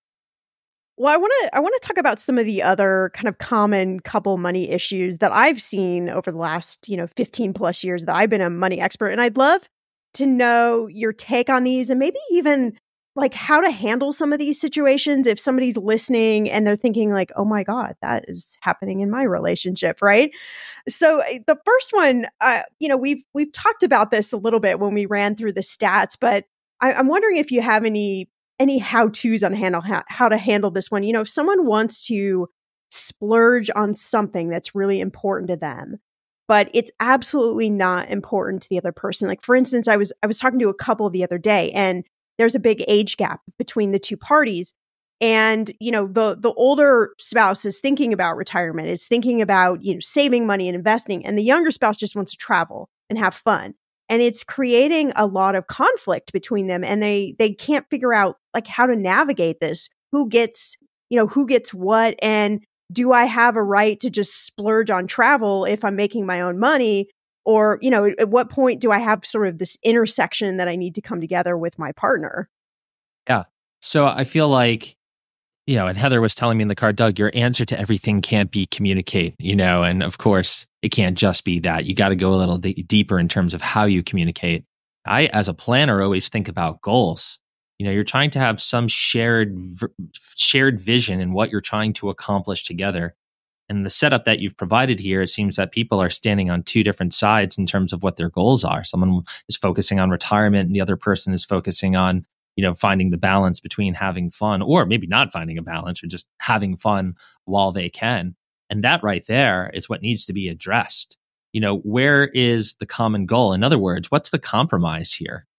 Well, I want to I want to talk about some of the other kind of common couple money issues that I've seen over the last, you know, fifteen plus years that I've been a money expert. And I'd love to know your take on these and maybe even like how to handle some of these situations if somebody's listening and they're thinking like, oh my God, that is happening in my relationship, right? So the first one, uh, you know, we've we've talked about this a little bit when we ran through the stats, but I, I'm wondering if you have any any how-tos on handle how, how to handle this one. You know, if someone wants to splurge on something that's really important to them, but it's absolutely not important to the other person. Like for instance, I was I was talking to a couple the other day, and there's a big age gap between the two parties. And, you know, the the older spouse is thinking about retirement, is thinking about, you know, saving money and investing. And the younger spouse just wants to travel and have fun. And it's creating a lot of conflict between them. And they they can't figure out like how to navigate this. Who gets, you know, who gets what? And do I have a right to just splurge on travel if I'm making my own money? Or, you know, at what point do I have sort of this intersection that I need to come together with my partner? Yeah. So I feel like, you know, and Heather was telling me in the car, Doug, your answer to everything can't be communicate, you know, and of course it can't just be that. You got to go a little d- deeper in terms of how you communicate. I, as a planner, always think about goals. You know, you're trying to have some shared v- shared vision in what you're trying to accomplish together. And the setup that you've provided here, it seems that people are standing on two different sides in terms of what their goals are. Someone is focusing on retirement and the other person is focusing on, you know, finding the balance between having fun or maybe not finding a balance or just having fun while they can. And that right there is what needs to be addressed. You know, where is the common goal? In other words, what's the compromise here?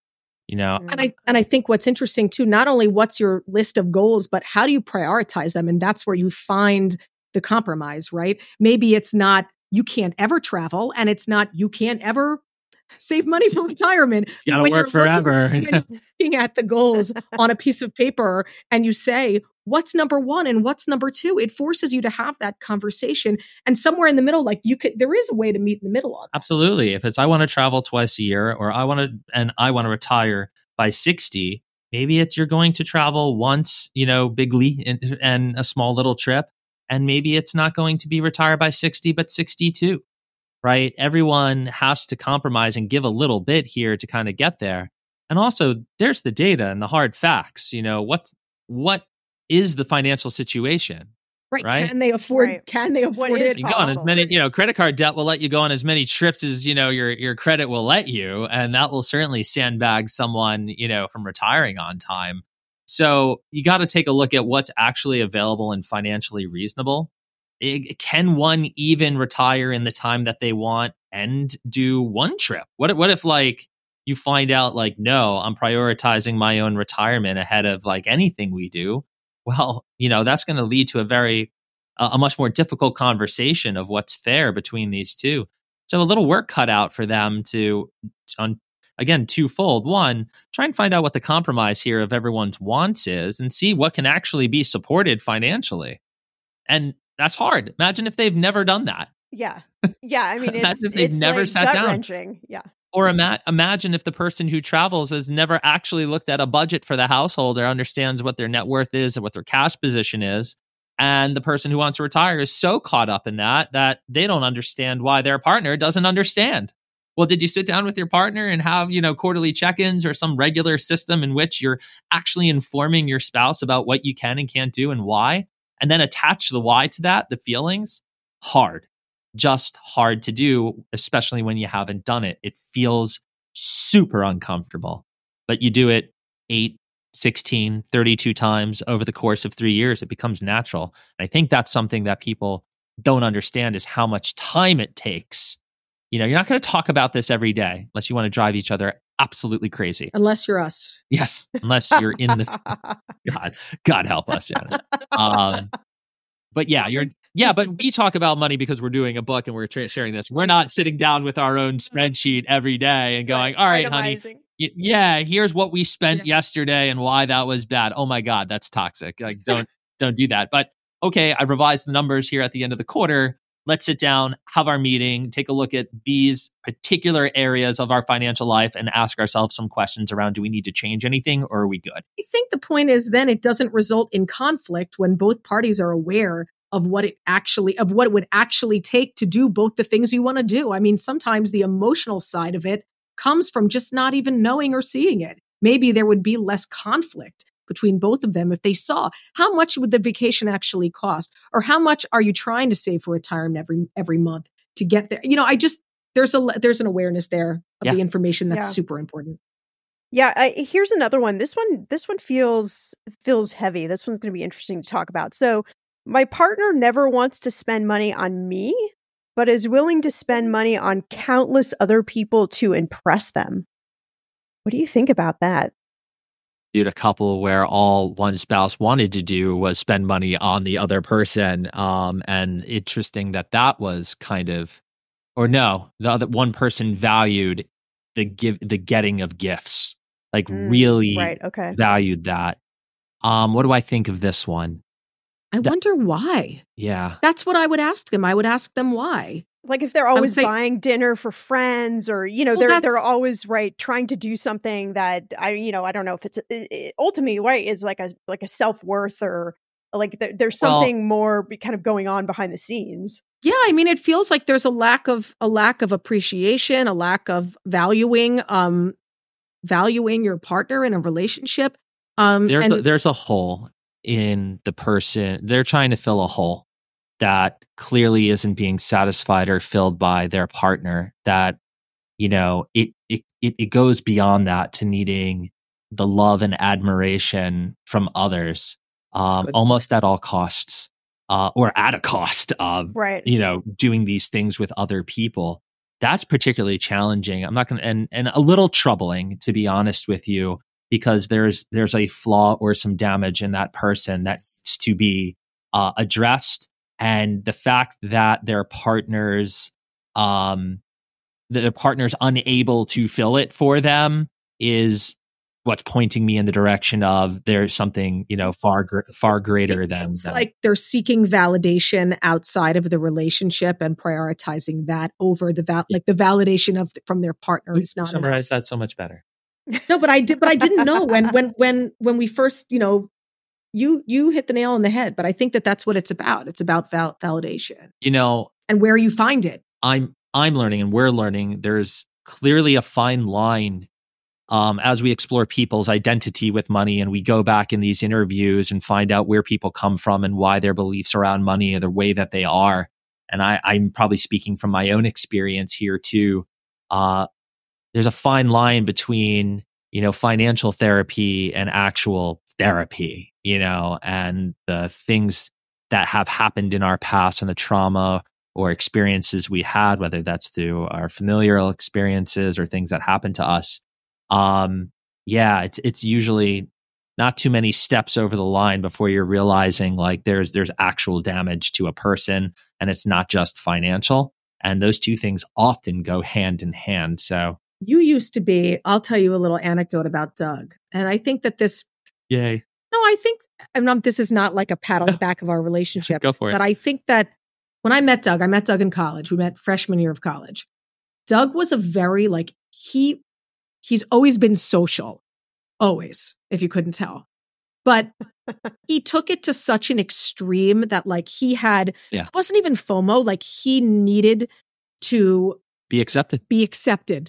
You know, and I and I think what's interesting too, not only what's your list of goals, but how do you prioritize them? And that's where you find the compromise, right? Maybe it's not you can't ever travel, and it's not you can't ever save money for retirement. You gotta work forever. Looking, when you're looking at the goals on a piece of paper and you say, what's number one and what's number two? It forces you to have that conversation. And somewhere in the middle, like you could, there is a way to meet in the middle on that. Absolutely. If it's, I want to travel twice a year, or I want to, and I want to retire by sixty, maybe it's you're going to travel once, you know, bigly and, and a small little trip. And maybe it's not going to be retired by sixty, but sixty-two. Right? Everyone has to compromise and give a little bit here to kind of get there. And also there's the data and the hard facts. You know, what's, what is the financial situation? Right. Right. Can they afford, Right. can they afford it? You go on as many, you know, credit card debt will let you go on as many trips as, you know, your, your credit will let you. And that will certainly sandbag someone, you know, from retiring on time. So you got to take a look at what's actually available and financially reasonable. It, can one even retire in the time that they want and do one trip? What what if like you find out like, no, I'm prioritizing my own retirement ahead of like anything we do? Well, you know, that's going to lead to a very, uh, a much more difficult conversation of what's fair between these two. So a little work cut out for them to, on again, twofold. One, try and find out what the compromise here of everyone's wants is and see what can actually be supported financially. And that's hard. Imagine if they've never done that. Yeah. Yeah. I mean, Imagine it's, if they've it's never like sat gut down. wrenching. Yeah. Or ima- imagine if the person who travels has never actually looked at a budget for the household or understands what their net worth is and what their cash position is. And the person who wants to retire is so caught up in that that they don't understand why their partner doesn't understand. Well, did you sit down with your partner and have, you know, quarterly check-ins or some regular system in which you're actually informing your spouse about what you can and can't do and why? And then attach the why to that, the feelings? Hard. Just hard to do, especially when you haven't done it. It feels super uncomfortable. But you do it eight, sixteen, thirty-two times over the course of three years, it becomes natural. And I think that's something that people don't understand is how much time it takes. You know, you're not going to talk about this every day unless you want to drive each other absolutely crazy. Unless you're us. Yes, unless you're in the God, God help us, Janet. Um, but yeah, you're yeah, but we talk about money because we're doing a book and we're tra- sharing this. We're not sitting down with our own spreadsheet every day and going, "All right, honey, y- yeah, here's what we spent Yeah. yesterday and why that was bad." Oh my God, that's toxic. Like, don't don't do that. But okay, I revised the numbers here at the end of the quarter. Let's sit down, have our meeting, take a look at these particular areas of our financial life and ask ourselves some questions around, do we need to change anything or are we good? I think the point is then it doesn't result in conflict when both parties are aware of what it actually, of what it would actually take to do both the things you want to do. I mean, sometimes the emotional side of it comes from just not even knowing or seeing it. Maybe there would be less conflict between both of them if they saw how much would the vacation actually cost, or how much are you trying to save for retirement every every month to get there. You know, I just there's a there's an awareness there of Yeah. the information that's Yeah. super important. Yeah, I, here's another one. This one, this one feels feels heavy. This one's going to be interesting to talk about. So, my partner never wants to spend money on me, but is willing to spend money on countless other people to impress them. What do you think about that? A couple where all one spouse wanted to do was spend money on the other person. Um, and interesting that that was kind of, or no, the other one person valued the give, the getting of gifts, like Mm, really right, okay. valued that. Um, what do I think of this one? I That- wonder why. Yeah. That's what I would ask them. I would ask them why. Like if they're would always say- buying dinner for friends, or you know, Well, they're that's- they're always right trying to do something that I you know I don't know if it's it, it, ultimately right is like a like a self worth or like there, there's Well- something more be- kind of going on behind the scenes. Yeah, I mean, it feels like there's a lack of a lack of appreciation, a lack of valuing, um, valuing your partner in a relationship. Um, There's and a, there's a hole in the person. They're trying to fill a hole that clearly isn't being satisfied or filled by their partner. That, you know, it it it, it goes beyond that to needing the love and admiration from others, um, Good. almost at all costs, uh, or at a cost of, Right. you know, doing these things with other people. that's particularly challenging. I'm not going to, and, and a little troubling, to be honest with you, because there's, there's a flaw or some damage in that person that's to be uh, addressed. And the fact that their partners, um, their partner's unable to fill it for them is what's pointing me in the direction of there's something, you know, far, gr- far greater it than, than like they're seeking validation outside of the relationship and prioritizing that over the val- like the validation of from their partner is not summarize enough. that so much better. No, but I did, but I didn't know when, when, when, when we first, you know, you, you hit the nail on the head, but I think that that's what it's about. It's about val- validation, You know, and where you find it. I'm, I'm learning and we're learning. There's clearly a fine line um, as we explore people's identity with money, and we go back in these interviews and find out where people come from and why their beliefs around money are the way that they are. And I, I'm probably speaking from my own experience here too. Uh, there's a fine line between, you know, financial therapy and actual therapy, you know, and the things that have happened in our past and the trauma or experiences we had, whether that's through our familial experiences or things that happened to us. Um, yeah, it's, it's usually not too many steps over the line before you're realizing like there's, there's actual damage to a person, and it's not just financial. And those two things often go hand in hand. So You used to be, I'll tell you a little anecdote about Doug. And I think that this, yay. no, I think, I'm not, this is not like a pat on the back of our relationship. Go for it. But I think that when I met Doug, I met Doug in college. We met freshman year of college. Doug was a very like, he, he's always been social, always, if you couldn't tell. But he took it to such an extreme that like he had, Yeah. it wasn't even FOMO, like he needed to Be accepted. be accepted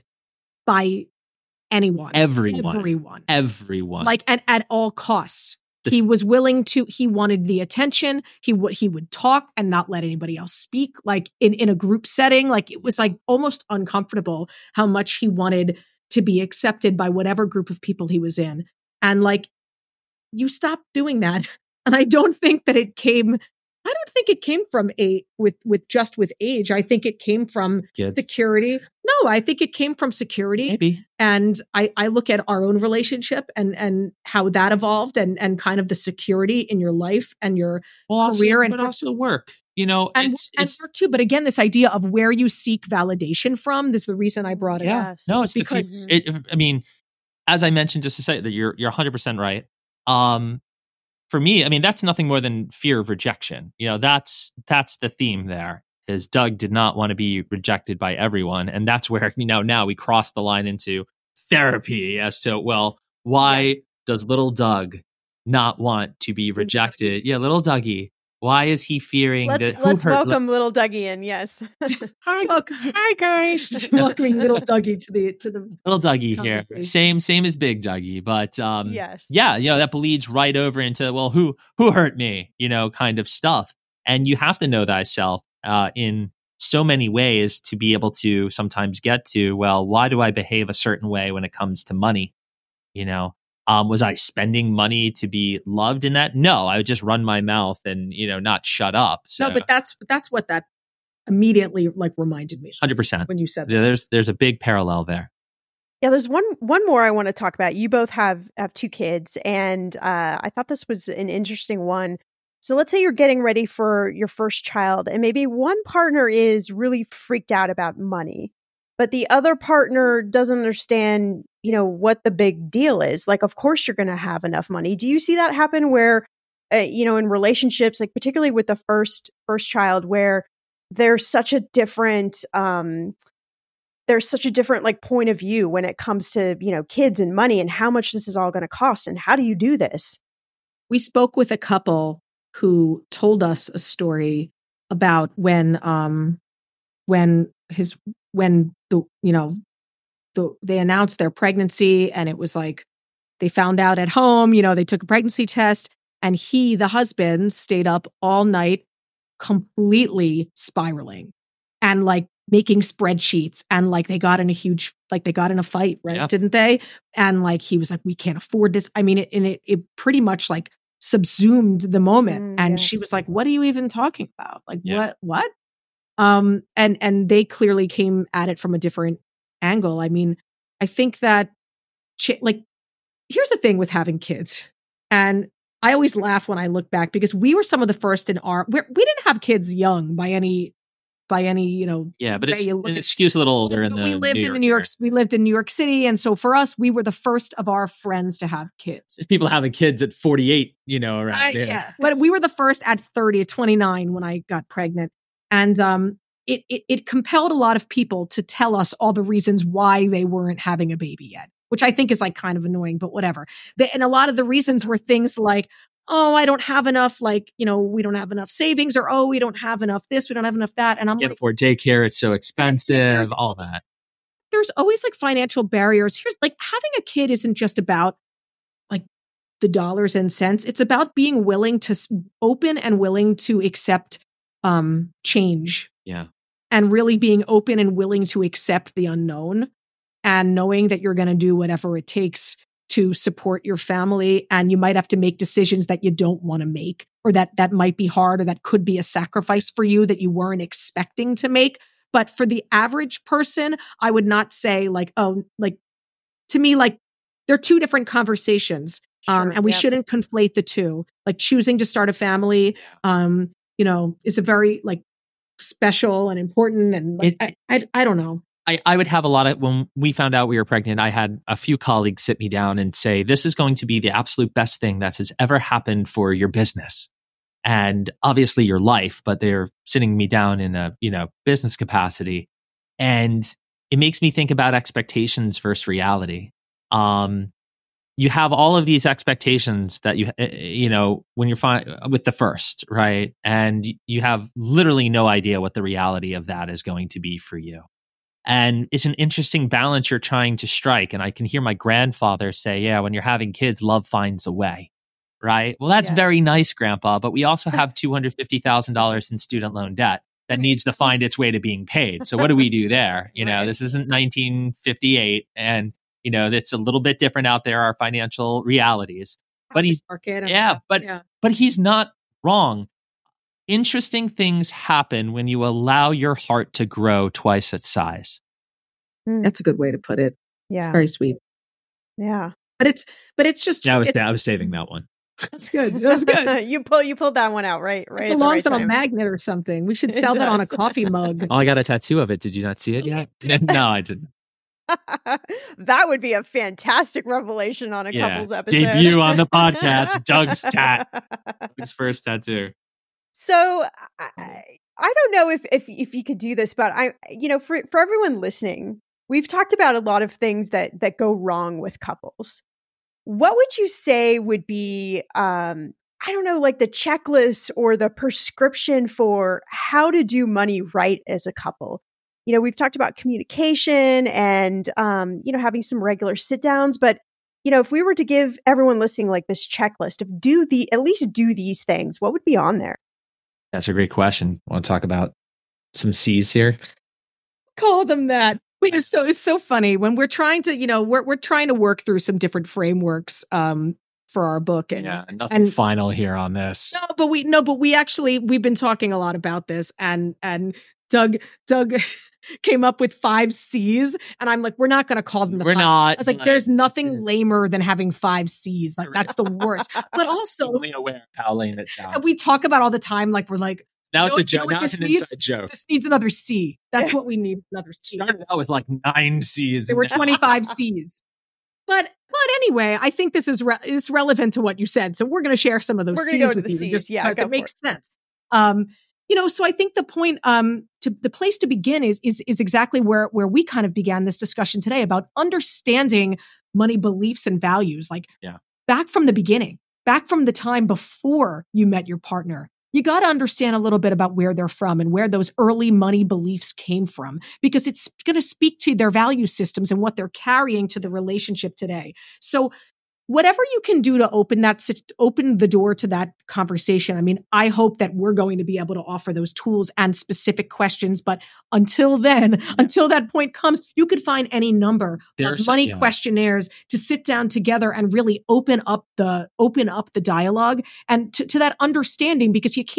by anyone. Everyone. Everyone. Everyone. Like at, at all costs. He was willing to, he wanted the attention. He would, he would talk and not let anybody else speak, like in, in a group setting. Like it was like almost uncomfortable how much he wanted to be accepted by whatever group of people he was in. And like, you stop doing that. And I don't think that it came, I don't think it came from a, with, with just with age. I think it came from Kids. security. No, I think it came from security. Maybe. And I, I look at our own relationship and, and how that evolved and, and kind of the security in your life and your well, career. Also, and but also work, you know, and, it's, and it's, work too. But again, this idea of where you seek validation from, this is the reason I brought it yeah. up. No, it's because the, it, I mean, as I mentioned, just to say that you're, you're one hundred percent right. Um, for me, I mean, that's nothing more than fear of rejection. You know, that's, that's the theme there. Is Doug did not want to be rejected by everyone. And that's where, you know, now we cross the line into therapy as to, well, why yeah. does little Doug not want to be rejected? Yeah, little Dougie. Why is he fearing let's, that? Let's hurt, welcome li- little Dougie in. Yes. hi, hi guys. Welcoming little Dougie to the to the little Dougie here. Same same as big Dougie, but um, yes, yeah, you know that bleeds right over into well, who who hurt me? You know, kind of stuff. And you have to know thyself uh, in so many ways to be able to sometimes get to well, why do I behave a certain way when it comes to money? You know. Um, was I spending money to be loved in that? No, I would just run my mouth and, you know, not shut up. So. No, but that's that's what that immediately like reminded me. one hundred percent when you said that. Yeah, there's there's a big parallel there. Yeah, there's one one more I want to talk about. You both have have two kids, and uh, I thought this was an interesting one. So let's say you're getting ready for your first child, and maybe one partner is really freaked out about money, but the other partner doesn't understand, you know, what the big deal is. Like, of course you're going to have enough money. Do you see that happen where, uh, you know, in relationships, like particularly with the first, first child, where there's such a different, um, there's such a different like point of view when it comes to, you know, kids and money and how much this is all going to cost and how do you do this? We spoke with a couple who told us a story about when, um, when his, when the, you know, the, they announced their pregnancy and it was like, they found out at home, you know, they took a pregnancy test and he, the husband, stayed up all night, completely spiraling and like making spreadsheets. And like, they got in a huge, like they got in a fight, right? Yeah. Didn't they? And like, he was like, we can't afford this. I mean, it, and it, it pretty much like subsumed the moment. Mm, and yes. She was like, what are you even talking about? Like, yeah. what, what? Um, and, and they clearly came at it from a different angle. I mean, I think that ch- like, here's the thing with having kids. And I always laugh when I look back because we were some of the first in our, we're, we didn't have kids young by any, by any, you know. Yeah, but it's you an excuse a little older in the we lived New in York the New York, area. we lived in New York City. And so for us, we were the first of our friends to have kids. People having kids at forty-eight, you know, around I, there. yeah. But we were the first at thirty, at twenty-nine when I got pregnant. And um, it, it, it compelled a lot of people to tell us all the reasons why they weren't having a baby yet, which I think is like kind of annoying, but whatever. They, and a lot of the reasons were things like, oh, I don't have enough, like, you know, we don't have enough savings, or, oh, we don't have enough this, we don't have enough that. And I'm Can't like, afford daycare, it's so expensive, all that. There's always like financial barriers. Here's like having a kid isn't just about like the dollars and cents. It's about being willing to s- open and willing to accept um, change. Yeah. And really being open and willing to accept the unknown and knowing that you're going to do whatever it takes to support your family. And you might have to make decisions that you don't want to make, or that that might be hard, or that could be a sacrifice for you that you weren't expecting to make. But for the average person, I would not say like, oh, like to me, like they're two different conversations. Um, Sure, and we yep. shouldn't conflate the two. Like choosing to start a family, um, you know, is a very like special and important. And like, It- I, I, I don't know. I, I would have a lot of, when we found out we were pregnant, I had a few colleagues sit me down and say, this is going to be the absolute best thing that has ever happened for your business. And obviously your life, but they're sitting me down in a, you know, business capacity. And it makes me think about expectations versus reality. Um, you have all of these expectations that you, you know, when you're fine with the first, right? And you have literally no idea what the reality of that is going to be for you. And it's an interesting balance you're trying to strike. And I can hear my grandfather say, yeah, when you're having kids, love finds a way, right? Well, that's Yeah. very nice, Grandpa. But we also have two hundred fifty thousand dollars in student loan debt that needs to find its way to being paid. So what do we do there? You know, Right. this isn't nineteen fifty-eight. And, you know, it's a little bit different out there, our financial realities. But he's, Market and- yeah, but, yeah. but he's not wrong. Interesting things happen when you allow your heart to grow twice its size. That's a good way to put it. It's Yeah. very sweet. Yeah. But it's, but it's just, Yeah, I was, it- I was saving that one. that's good. That was good. you pull you pulled that one out right, right. It at the belongs right on a time. magnet or something. We should It sell that on a does. coffee mug. Oh, I got a tattoo of it. Did you not see it yet? No, I didn't. That would be a fantastic revelation on a Yeah. couple's episode. Debut on the podcast, Doug's tat. His first tattoo. So I, I don't know if, if if you could do this, but I, you know, for for everyone listening, we've talked about a lot of things that that go wrong with couples. What would you say would be, um, I don't know, like the checklist or the prescription for how to do money right as a couple? You know, we've talked about communication and, um, you know, having some regular sit downs, but you know, if we were to give everyone listening like this checklist of do the, at least do these things, what would be on there? That's a great question. Want to talk about some C's here? Call them that. Wait, it's so it's so funny when we're trying to, you know, we're we're trying to work through some different frameworks um for our book. And Yeah, nothing and- final here on this. no, but we no, but we actually we've been talking a lot about this, and and Doug Doug came up with five C's, and I'm like, we're not going to call them the We're five. not. I was like, there's nothing lamer than having five C's. Like that's the worst. But also, Only aware of how lame it sounds. and we talk about all the time, like we're like, now you it's know- a joke. you know what Now it's this an needs? inside joke. this needs another C. That's what we need. Another C. Started out with like nine C's. There were and- twenty-five C's. But but anyway, I think this is re- is relevant to what you said. So we're going to share some of those We're gonna C's go to with the you, C's. just Yeah, because go it makes for sense. Um, you know, so I think the point, um, to the place to begin is is is exactly where where we kind of began this discussion today about understanding money beliefs and values, like Yeah. back from the beginning, back from the time before you met your partner. You got to understand a little bit about where they're from and where those early money beliefs came from, because it's going to speak to their value systems and what they're carrying to the relationship today. So whatever you can do to open that, sit- open the door to that conversation. I mean, I hope that we're going to be able to offer those tools and specific questions. But until then, until that point comes, you could find any number There's- of money yeah. questionnaires to sit down together and really open up the, open up the dialogue and to, to that understanding, because you can't,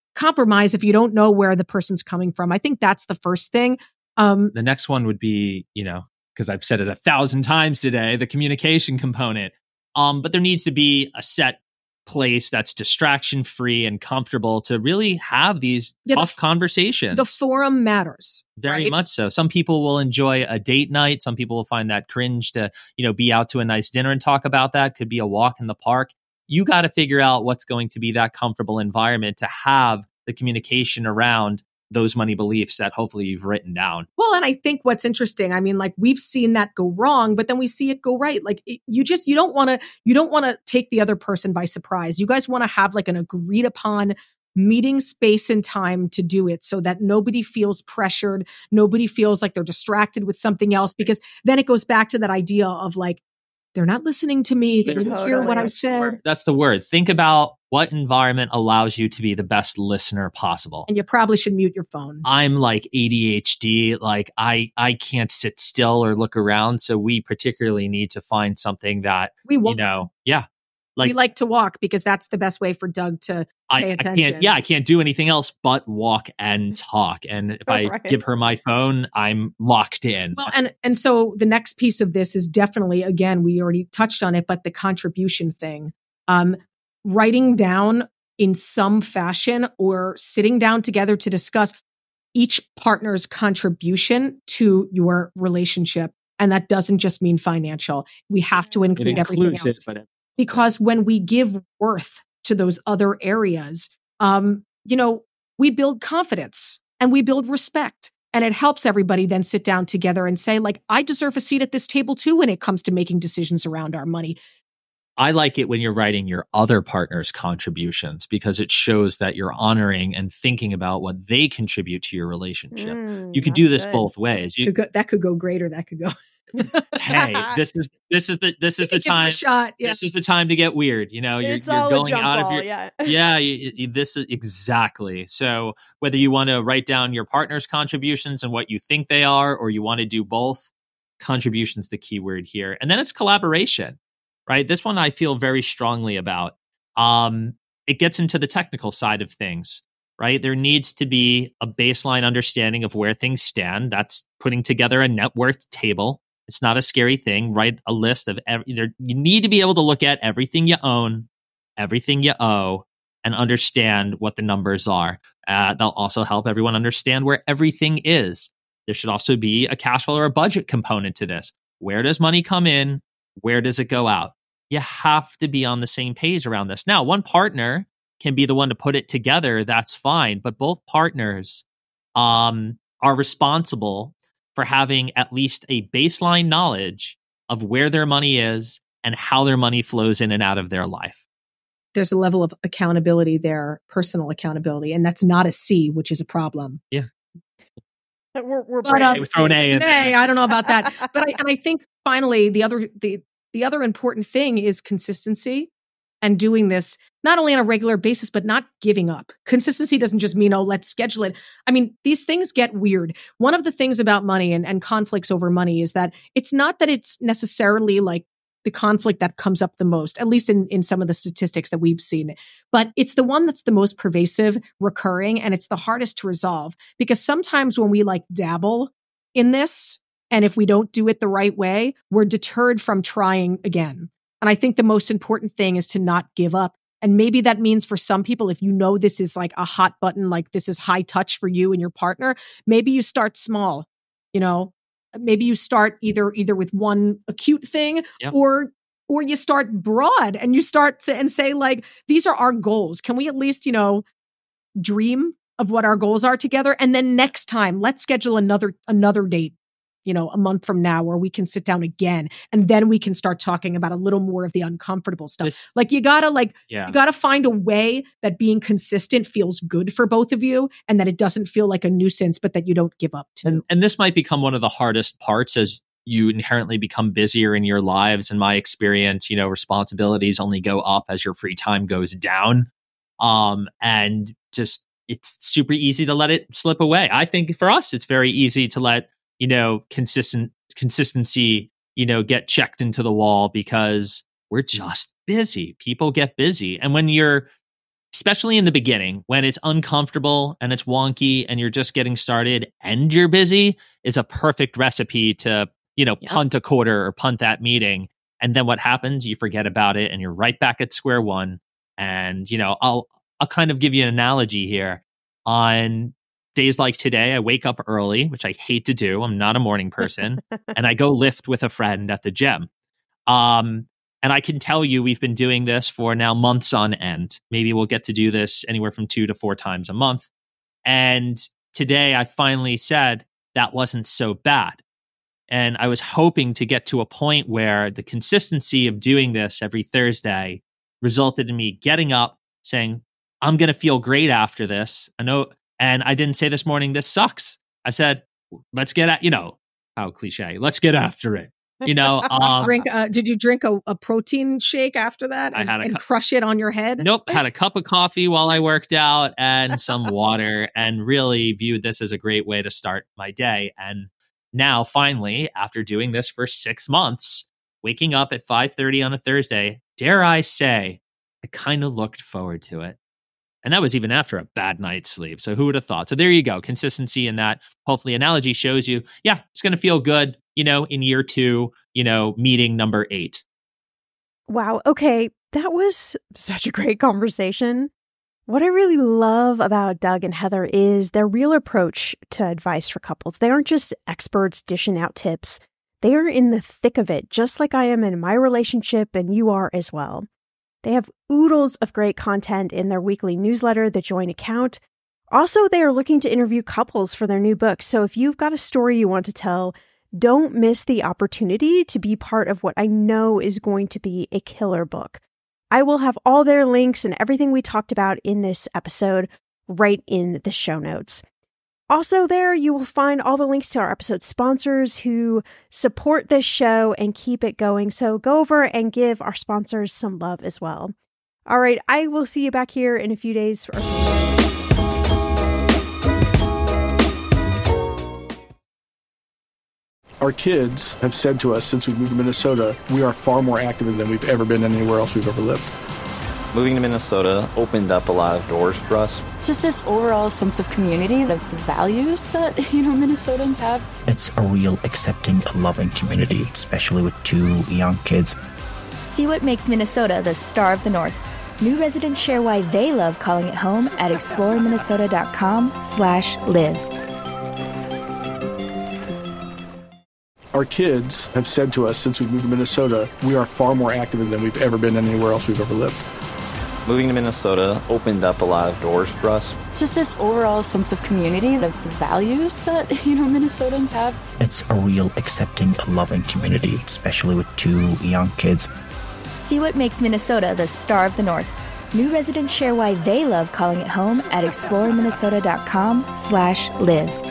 compromise if you don't know where the person's coming from. I think that's the first thing. Um, the next one would be, you know, because I've said it a thousand times today, the communication component. Um, but there needs to be a set place that's distraction free and comfortable to really have these yeah, tough the, conversations. The forum matters. Very right? much so. Some people will enjoy a date night. Some people will find that cringe to, you know, be out to a nice dinner and talk about that. Could be a walk in the park. You got to figure out what's going to be that comfortable environment to have the communication around those money beliefs that hopefully you've written down. Well, and I think what's interesting, I mean, like we've seen that go wrong, but then we see it go right. Like it, you just, you don't want to, you don't want to take the other person by surprise. You guys want to have like an agreed upon meeting space and time to do it so that nobody feels pressured. Nobody feels like they're distracted with something else, because then it goes back to that idea of like, they're not listening to me. They didn't hear what I said. That's the word. Think about what environment allows you to be the best listener possible. And you probably should mute your phone. I'm like A D H D. Like I, I can't sit still or look around. So we particularly need to find something that, we won't. you know, yeah. Like, we like to walk because that's the best way for Doug to I, pay I attention. can't, yeah, I can't do anything else but walk and talk. And if I Right. give her my phone, I'm locked in. Well, and and so the next piece of this is definitely, again, we already touched on it, but the contribution thing. Um, writing down in some fashion or sitting down together to discuss each partner's contribution to your relationship. And that doesn't just mean financial. We have to include it everything includes else. it, but it, Because when we give worth to those other areas, um, you know, we build confidence and we build respect. And it helps everybody then sit down together and say, like, I deserve a seat at this table too when it comes to making decisions around our money. I like it when you're writing your other partner's contributions because it shows that you're honoring and thinking about what they contribute to your relationship. Mm, you could do this good. both ways. You, Could go, that could go great or that could go. hey, this is this is the this is the Give it a time. shot. Yeah. This is the time to get weird. You know, you're, It's you're all a going jump out of ball, your yeah. yeah. You, you- this is exactly. So whether you want to write down your partner's contributions and what you think they are, or you want to do both, contribution's the key word here. And then it's collaboration, right? This one I feel very strongly about. Um, it gets into the technical side of things, right? There needs to be a baseline understanding of where things stand. That's putting together a net worth table. It's not a scary thing. Write a list of every, there, you need to be able to look at everything you own, everything you owe, and understand what the numbers are. Uh, they'll also help everyone understand where everything is. There should also be a cash flow or a budget component to this. Where does money come in? Where does it go out? You have to be on the same page around this. Now, one partner can be the one to put it together. That's fine. But both partners um, are responsible for having at least a baseline knowledge of where their money is and how their money flows in and out of their life. There's a level of accountability there, personal accountability, and that's not a C, which is a problem. Yeah. We're, we're But, um, Hey, we throw an A in there. Hey, I don't know about that. But I, and I think finally, the other the the other important thing is consistency and doing this not only on a regular basis, but not giving up. Consistency doesn't just mean, oh, let's schedule it. I mean, these things get weird. One of the things about money and, and conflicts over money is that it's not that it's necessarily like the conflict that comes up the most, at least in, in some of the statistics that we've seen. But it's the one that's the most pervasive, recurring, and it's the hardest to resolve. Because sometimes when we like dabble in this, and if we don't do it the right way, we're deterred from trying again. And I think the most important thing is to not give up. And maybe that means for some people, if you know this is like a hot button, like this is high touch for you and your partner, maybe you start small, you know, maybe you start either either with one acute thing Yep. or or you start broad and you start to and say like, these are our goals. Can we at least, you know, dream of what our goals are together? And then next time, let's schedule another another date, you know, a month from now where we can sit down again. And then we can start talking about a little more of the uncomfortable stuff. This- like you gotta like, Yeah. you gotta find a way that being consistent feels good for both of you and that it doesn't feel like a nuisance, but that you don't give up to. And, and this might become one of the hardest parts as you inherently become busier in your lives. In my experience, you know, responsibilities only go up as your free time goes down. Um, and just, it's super easy to let it slip away. I think for us, it's very easy to let, you know, consistent consistency, you know, get checked into the wall because we're just busy. People get busy. And when you're especially in the beginning when it's uncomfortable and it's wonky and you're just getting started and you're busy, is a perfect recipe to, you know, yep. punt a quarter or punt that meeting. And then what happens? You forget about it and you're right back at square one. And, you know, I'll, I'll kind of give you an analogy here. On days like today, I wake up early, which I hate to do. I'm not a morning person. And I go lift with a friend at the gym. Um, And I can tell you we've been doing this for now months on end. Maybe we'll get to do this anywhere from two to four times a month. And today I finally said that wasn't so bad. And I was hoping to get to a point where the consistency of doing this every Thursday resulted in me getting up saying, I'm going to feel great after this. I know. And I didn't say this morning, this sucks. I said, let's get at, you know, how cliche, let's get after it. You know, um, drink. Uh, did you drink a, a protein shake after that and, I had a and cu- crush it on your head? Nope. Had a cup of coffee while I worked out and some water, and really viewed this as a great way to start my day. And now, finally, after doing this for six months, waking up at five thirty on a Thursday, dare I say, I kind of looked forward to it. And that was even after a bad night's sleep. So who would have thought? So there you go. Consistency in that, hopefully, analogy shows you, yeah, it's going to feel good, you know, in year two, you know, meeting number eight. Wow. Okay. That was such a great conversation. What I really love about Doug and Heather is their real approach to advice for couples. They aren't just experts dishing out tips. They are in the thick of it, just like I am in my relationship and you are as well. They have oodles of great content in their weekly newsletter, The Joint Account. Also, they are looking to interview couples for their new book. So if you've got a story you want to tell, don't miss the opportunity to be part of what I know is going to be a killer book. I will have all their links and everything we talked about in this episode right in the show notes. Also there, you will find all the links to our episode sponsors who support this show and keep it going. So go over and give our sponsors some love as well. All right, I will see you back here in a few days. For- Our kids have said to us since we moved to Minnesota, we are far more active than we've ever been anywhere else we've ever lived. Moving to Minnesota opened up a lot of doors for us. Just this overall sense of community, of values that, you know, Minnesotans have. It's a real accepting, loving community, especially with two young kids. See what makes Minnesota the star of the North. New residents share why they love calling it home at exploreminnesota.com slash live. Our kids have said to us since we moved to Minnesota, we are far more active than we've ever been anywhere else we've ever lived. Moving to Minnesota opened up a lot of doors for us. Just this overall sense of community, of values that, you know, Minnesotans have. It's a real accepting, loving community, especially with two young kids. See what makes Minnesota the star of the North. New residents share why they love calling it home at exploreminnesota.com slash live.